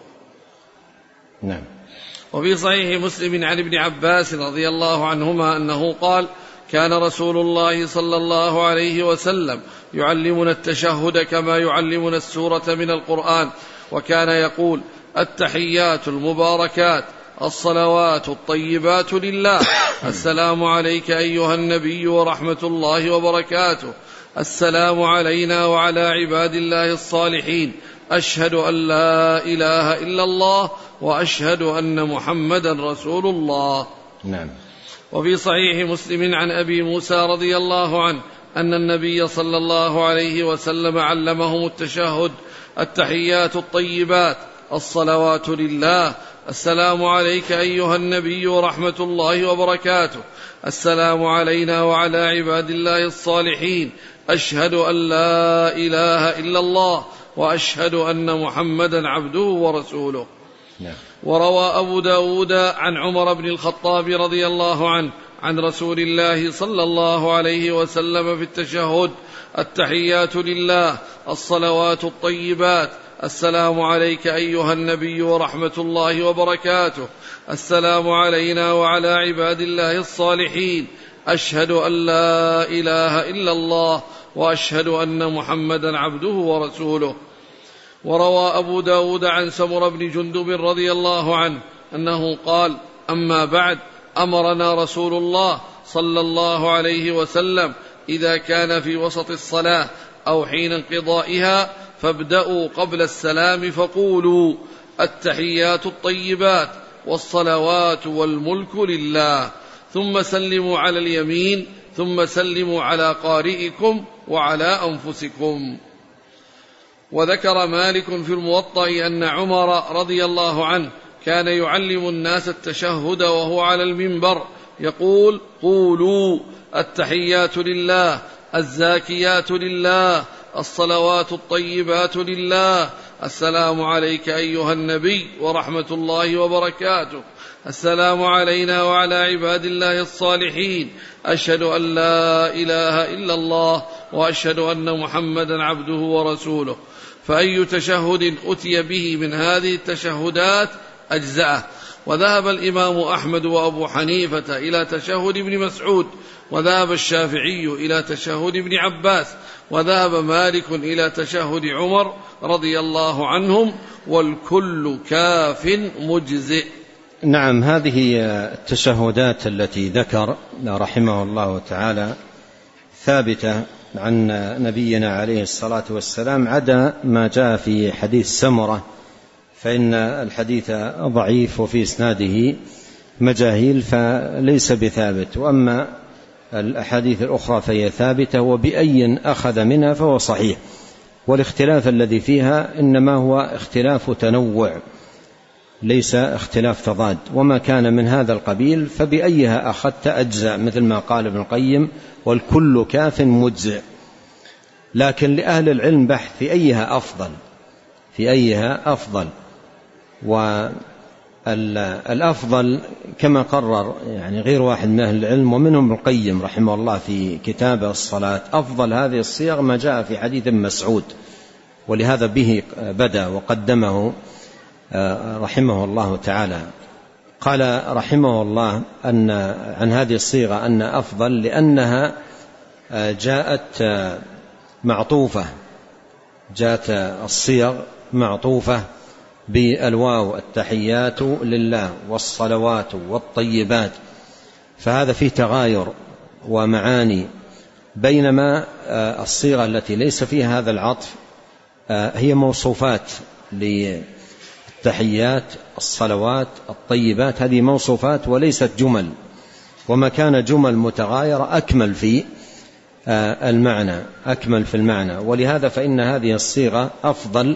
[SPEAKER 1] نعم.
[SPEAKER 2] وفي صحيح مسلم عن ابن عباس رضي الله عنهما أنه قال: كان رسول الله صلى الله عليه وسلم يعلمنا التشهد كما يعلمنا السورة من القرآن، وكان يقول: التحيات المباركات، الصلوات الطيبات لله، السلام عليك أيها النبي ورحمة الله وبركاته، السلام علينا وعلى عباد الله الصالحين، أشهد أن لا إله إلا الله وأشهد أن محمدا رسول الله.
[SPEAKER 1] نعم.
[SPEAKER 2] وفي صحيح مسلم عن أبي موسى رضي الله عنه أن النبي صلى الله عليه وسلم علمهم التشهد: التحيات الطيبات، الصلوات لله، السلام عليك أيها النبي ورحمة الله وبركاته، السلام علينا وعلى عباد الله الصالحين، أشهد أن لا إله إلا الله وأشهد أن محمدا عبده ورسوله. وروى أبو داود عن عمر بن الخطاب رضي الله عنه عن رسول الله صلى الله عليه وسلم في التشهد: التحيات لله، الصلوات الطيبات، السلام عليك أيها النبي ورحمة الله وبركاته، السلام علينا وعلى عباد الله الصالحين، أشهد أن لا إله إلا الله وأشهد أن محمدا عبده ورسوله. وروى أبو داود عن سمر بن جندب رضي الله عنه أنه قال: أما بعد، أمرنا رسول الله صلى الله عليه وسلم إذا كان في وسط الصلاة أو حين انقضائها فابدأوا قبل السلام فقولوا: التحيات الطيبات والصلوات والملك لله، ثم سلموا على اليمين، ثم سلموا على قارئكم وعلى أنفسكم. وذكر مالك في الموطأ أن عمر رضي الله عنه كان يعلم الناس التشهد وهو على المنبر يقول: قولوا التحيات لله، الزاكيات لله، الصلوات الطيبات لله، السلام عليك أيها النبي ورحمة الله وبركاته، السلام علينا وعلى عباد الله الصالحين، أشهد أن لا إله إلا الله وأشهد أن محمدا عبده ورسوله. فأي تشهد أتي به من هذه التشهدات أجزأه. وذهب الإمام أحمد وأبو حنيفة إلى تشهد ابن مسعود، وذهب الشافعي إلى تشهد ابن عباس، وذهب مالك إلى تشهد عمر رضي الله عنهم، والكل كاف مجزئ.
[SPEAKER 1] نعم، هذه التشهدات التي ذكر رحمه الله تعالى ثابتة عن نبينا عليه الصلاة والسلام، عدا ما جاء في حديث سمرة، فإن الحديث ضعيف وفي إسناده مجاهيل فليس بثابت، وأما الأحاديث الأخرى فهي ثابتة، وبأي أخذ منها فهو صحيح. والاختلاف الذي فيها إنما هو اختلاف تنوع ليس اختلاف تضاد، وما كان من هذا القبيل فبأيها أخذت أجزاء، مثل ما قال ابن القيم: والكل كاف مجزئ. لكن لأهل العلم بحث في أيها أفضل، في أيها أفضل. والأفضل كما قرر يعني غير واحد من أهل العلم ومنهم ابن القيم رحمه الله في كتاب الصلاة، أفضل هذه الصيغ ما جاء في حديث مسعود، ولهذا به بدأ وقدمه رحمه الله تعالى. قال رحمه الله أن عن هذه الصيغة أن أفضل لأنها جاءت معطوفة، جاءت الصيغ معطوفة بالواو: التحيات لله والصلوات والطيبات، فهذا فيه تغاير ومعاني، بينما الصيغة التي ليس فيها هذا العطف هي موصوفات للتحيات، الصلوات، الطيبات، هذه موصوفات وليست جمل، وما كان جمل متغايرة أكمل في المعنى، أكمل في المعنى، ولهذا فإن هذه الصيغة أفضل،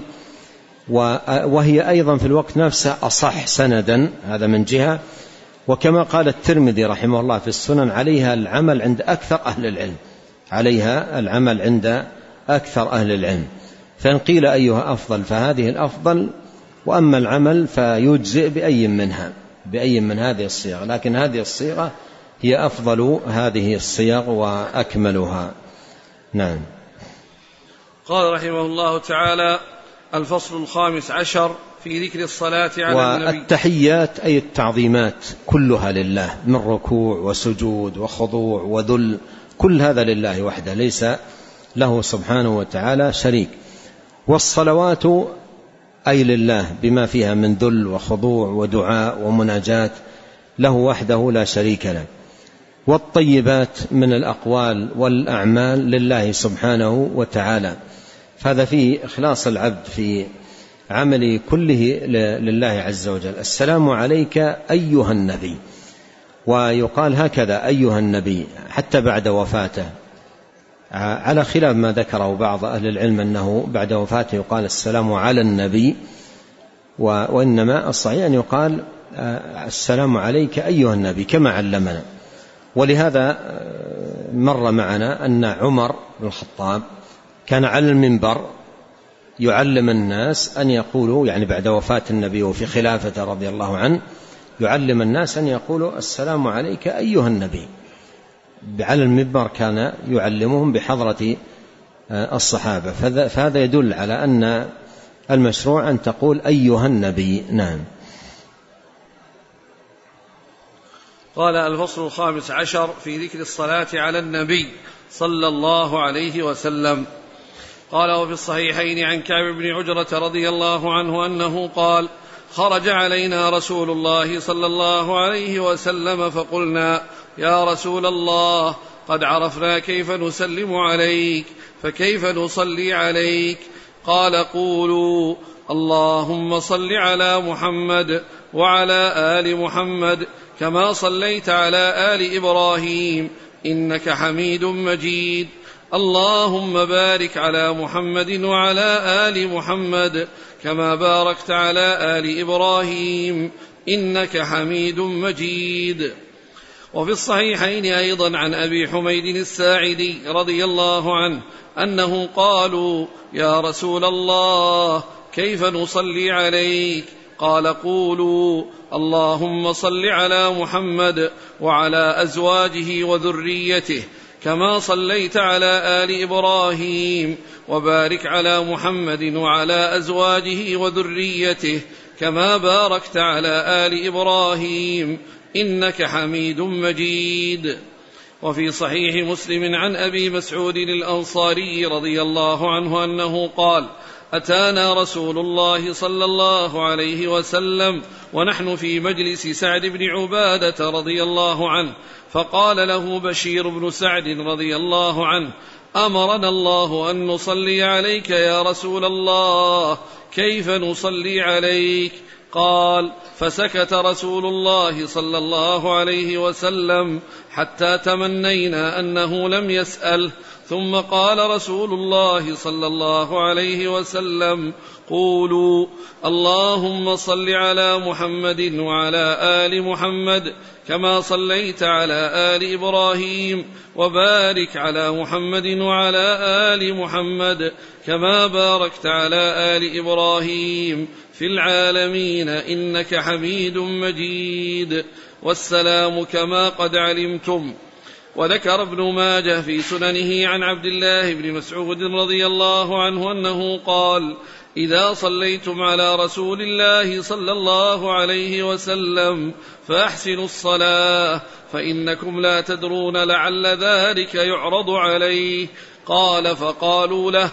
[SPEAKER 1] وهي أيضا في الوقت نفسه أصح سندا، هذا من جهة. وكما قال الترمذي رحمه الله في السنن: عليها العمل عند أكثر أهل العلم، عليها العمل عند أكثر أهل العلم. فإن قيل أيها أفضل فهذه الأفضل، وأما العمل فيجزئ بأي منها، بأي من هذه الصيغ، لكن هذه الصيغة هي أفضل هذه الصيغ وأكملها. نعم.
[SPEAKER 2] قال رحمه الله تعالى: الفصل 15 في ذكر الصلاة على النبي.
[SPEAKER 1] والتحيات أي التعظيمات كلها لله، من ركوع وسجود وخضوع وذل، كل هذا لله وحده، ليس له سبحانه وتعالى شريك. والصلوات أي لله بما فيها من ذل وخضوع ودعاء ومناجاة، له وحده لا شريك له. والطيبات من الأقوال والأعمال لله سبحانه وتعالى، فهذا فيه إخلاص العبد في عمله كله لله عز وجل. السلام عليك أيها النبي، ويقال هكذا أيها النبي حتى بعد وفاته، على خلاف ما ذكره بعض أهل العلم أنه بعد وفاته يقال السلام على النبي، وإنما الصحيح أن يقال السلام عليك أيها النبي كما علمنا. ولهذا مر معنا أن عمر بن الخطاب كان على المنبر يعلم الناس أن يقولوا، يعني بعد وفاة النبي وفي خلافته رضي الله عنه، يعلم الناس أن يقولوا السلام عليك أيها النبي. على المنبر كان يعلمهم بحضرة الصحابة، فهذا يدل على أن المشروع أن تقول أيها النبي. نعم.
[SPEAKER 2] قال: الفصل 15 في ذكر الصلاة على النبي صلى الله عليه وسلم. قال: وفي الصحيحين عن كعب بن عجرة رضي الله عنه أنه قال: خرج علينا رسول الله صلى الله عليه وسلم فقلنا: يا رسول الله، قد عرفنا كيف نسلم عليك، فكيف نصلي عليك؟ قال: قولوا: اللهم صل على محمد وعلى آل محمد كما صليت على آل إبراهيم إنك حميد مجيد. اللهم بارك على محمد وعلى آل محمد كما باركت على آل إبراهيم إنك حميد مجيد. وفي الصحيحين أيضا عن أبي حميد الساعدي رضي الله عنه أنه قالوا: يا رسول الله، كيف نصلي عليك؟ قال: قولوا: اللهم صل على محمد وعلى أزواجه وذريته كما صليت على آل إبراهيم، وبارك على محمد وعلى أزواجه وذريته كما باركت على آل إبراهيم إنك حميد مجيد. وفي صحيح مسلم عن أبي مسعود الأنصاري رضي الله عنه أنه قال: أتانا رسول الله صلى الله عليه وسلم ونحن في مجلس سعد بن عبادة رضي الله عنه، فقال له بشير بن سعد رضي الله عنه: أمرنا الله أن نصلي عليك يا رسول الله، كيف نصلي عليك؟ قال: فسكت رسول الله صلى الله عليه وسلم حتى تمنينا أنه لم يسأل، ثم قال رسول الله صلى الله عليه وسلم: قولوا: اللهم صل على محمد وعلى آل محمد كما صليت على آل إبراهيم، وبارك على محمد وعلى آل محمد كما باركت على آل إبراهيم في العالمين إنك حميد مجيد، والسلام كما قد علمتم. وذكر ابن ماجه في سننه عن عبد الله بن مسعود رضي الله عنه أنه قال: إذا صليتم على رسول الله صلى الله عليه وسلم فأحسنوا الصلاة، فإنكم لا تدرون لعل ذلك يعرض عليه. قال: فقالوا له: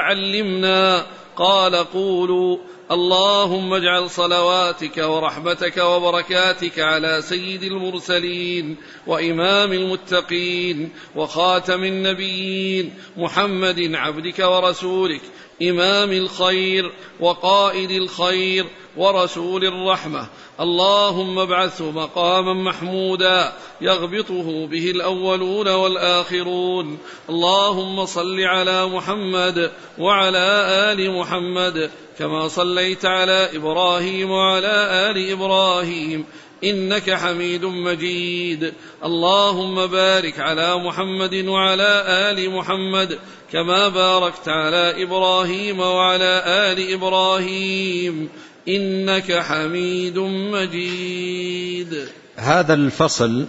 [SPEAKER 2] فعلمنا. قال: قولوا: اللهم اجعل صلواتك ورحمتك وبركاتك على سيد المرسلين وإمام المتقين وخاتم النبيين محمد عبدك ورسولك، إمام الخير وقائد الخير ورسول الرحمة، اللهم ابعثه مقاما محمودا يغبطه به الأولون والآخرون. اللهم صل على محمد وعلى آل محمد كما صليت على إبراهيم وعلى آل إبراهيم إنك حميد مجيد. اللهم بارك على محمد وعلى آل محمد كما باركت على إبراهيم وعلى آل إبراهيم إنك حميد مجيد.
[SPEAKER 1] هذا الفصل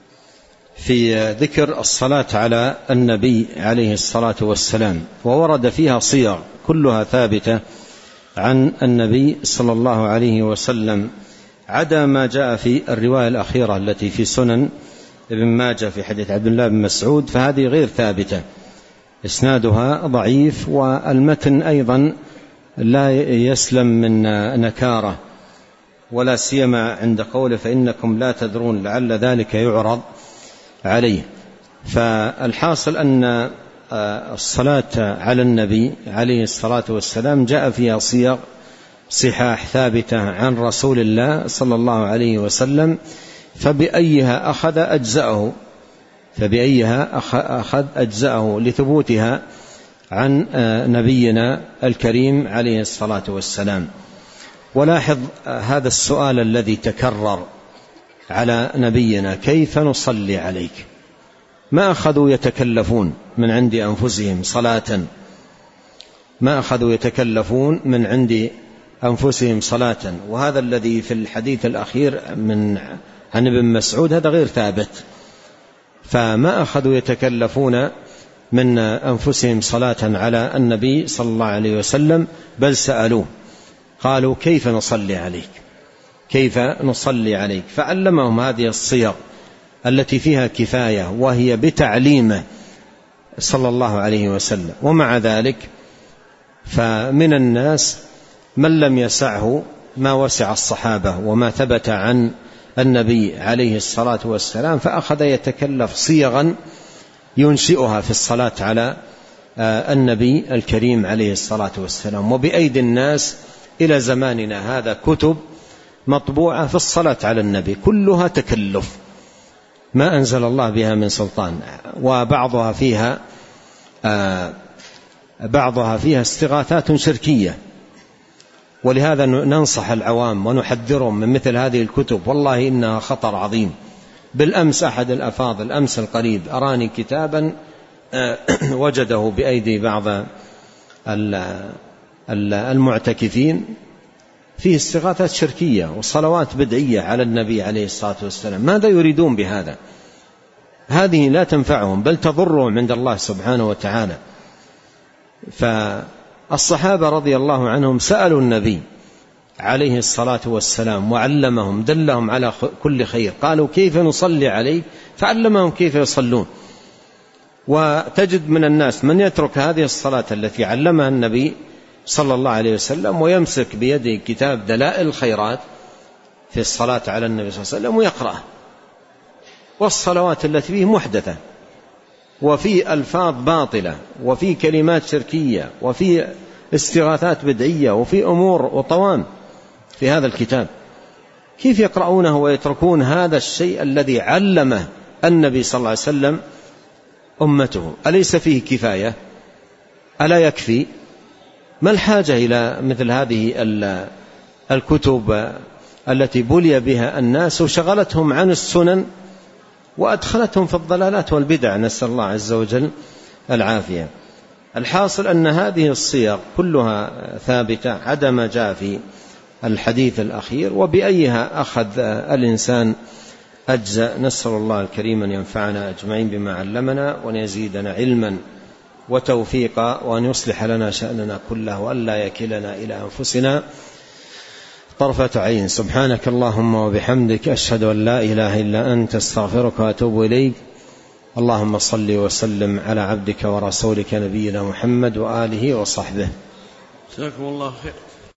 [SPEAKER 1] في ذكر الصلاة على النبي عليه الصلاة والسلام، وورد فيها صيغ كلها ثابتة عن النبي صلى الله عليه وسلم، عدا ما جاء في الرواية الأخيرة التي في سنن ابن ماجه في حديث عبد الله بن مسعود، فهذه غير ثابتة، إسنادها ضعيف، والمتن أيضا لا يسلم من نكارة، ولا سيما عند قوله: فإنكم لا تدرون لعل ذلك يعرض عليه. فالحاصل أن الصلاة على النبي عليه الصلاة والسلام جاء فيها صيغ صحاح ثابتة عن رسول الله صلى الله عليه وسلم، فبأيها أخذ أجزأه لثبوتها عن نبينا الكريم عليه الصلاة والسلام. ولاحظ هذا السؤال الذي تكرر على نبينا: كيف نصلي عليك؟ ما أخذوا يتكلفون من عند أنفسهم صلاة، ما أخذوا يتكلفون من عند أنفسهم صلاة. وهذا الذي في الحديث الأخير عن ابن مسعود هذا غير ثابت، فما أخذوا يتكلفون من أنفسهم صلاة على النبي صلى الله عليه وسلم، بل سألوه قالوا: كيف نصلي عليك؟ كيف نصلي عليك؟ فعلمهم هذه الصيغ التي فيها كفاية، وهي بتعليمه صلى الله عليه وسلم. ومع ذلك فمن الناس من لم يسعه ما وسع الصحابة وما ثبت عن النبي عليه الصلاة والسلام، فأخذ يتكلف صيغا ينشئها في الصلاة على النبي الكريم عليه الصلاة والسلام. وبأيدي الناس إلى زماننا هذا كتب مطبوعة في الصلاة على النبي كلها تكلف ما أنزل الله بها من سلطان، وبعضها فيها استغاثات شركية. ولهذا ننصح العوام ونحذرهم من مثل هذه الكتب، والله إنها خطر عظيم. بالأمس أحد الأفاضل الأمس القريب أراني كتابا وجده بأيدي بعض المعتكفين فيه استغاثات شركية وصلوات بدعية على النبي عليه الصلاة والسلام. ماذا يريدون بهذا؟ هذه لا تنفعهم بل تضرهم عند الله سبحانه وتعالى. فالصحابة رضي الله عنهم سألوا النبي عليه الصلاة والسلام وعلمهم، دلهم على كل خير. قالوا كيف نصلي عليك؟ فعلمهم كيف يصلون. وتجد من الناس من يترك هذه الصلاة التي علمها النبي صلى الله عليه وسلم ويمسك بيده كتاب دلائل الخيرات في الصلاة على النبي صلى الله عليه وسلم ويقرأه، والصلوات التي فيه محدثة وفي ألفاظ باطلة وفي كلمات شركية وفي استغاثات بدعية وفي أمور وطوام في هذا الكتاب. كيف يقرؤونه ويتركون هذا الشيء الذي علمه النبي صلى الله عليه وسلم أمته؟ أليس فيه كفاية؟ ألا يكفي؟ ما الحاجة إلى مثل هذه الكتب التي بلي بها الناس وشغلتهم عن السنن وأدخلتهم في الضلالات والبدع، نسأل الله عز وجل العافية. الحاصل أن هذه الصيغ كلها ثابتة عدا ما جاء في الحديث الأخير، وبأيها أخذ الإنسان أجزاء. نسأل الله الكريم أن ينفعنا أجمعين بما علمنا وأن يزيدنا علما وتوفيقا، وأن يصلح لنا شأننا كله وأن لا يكلنا إلى أنفسنا طرفة عين. سبحانك اللهم وبحمدك، أشهد أن لا إله إلا أنت، استغفرك وأتوب إليك. اللهم صل وسلم على عبدك ورسولك نبينا محمد وآله وصحبه.
[SPEAKER 2] جزاكم الله خير.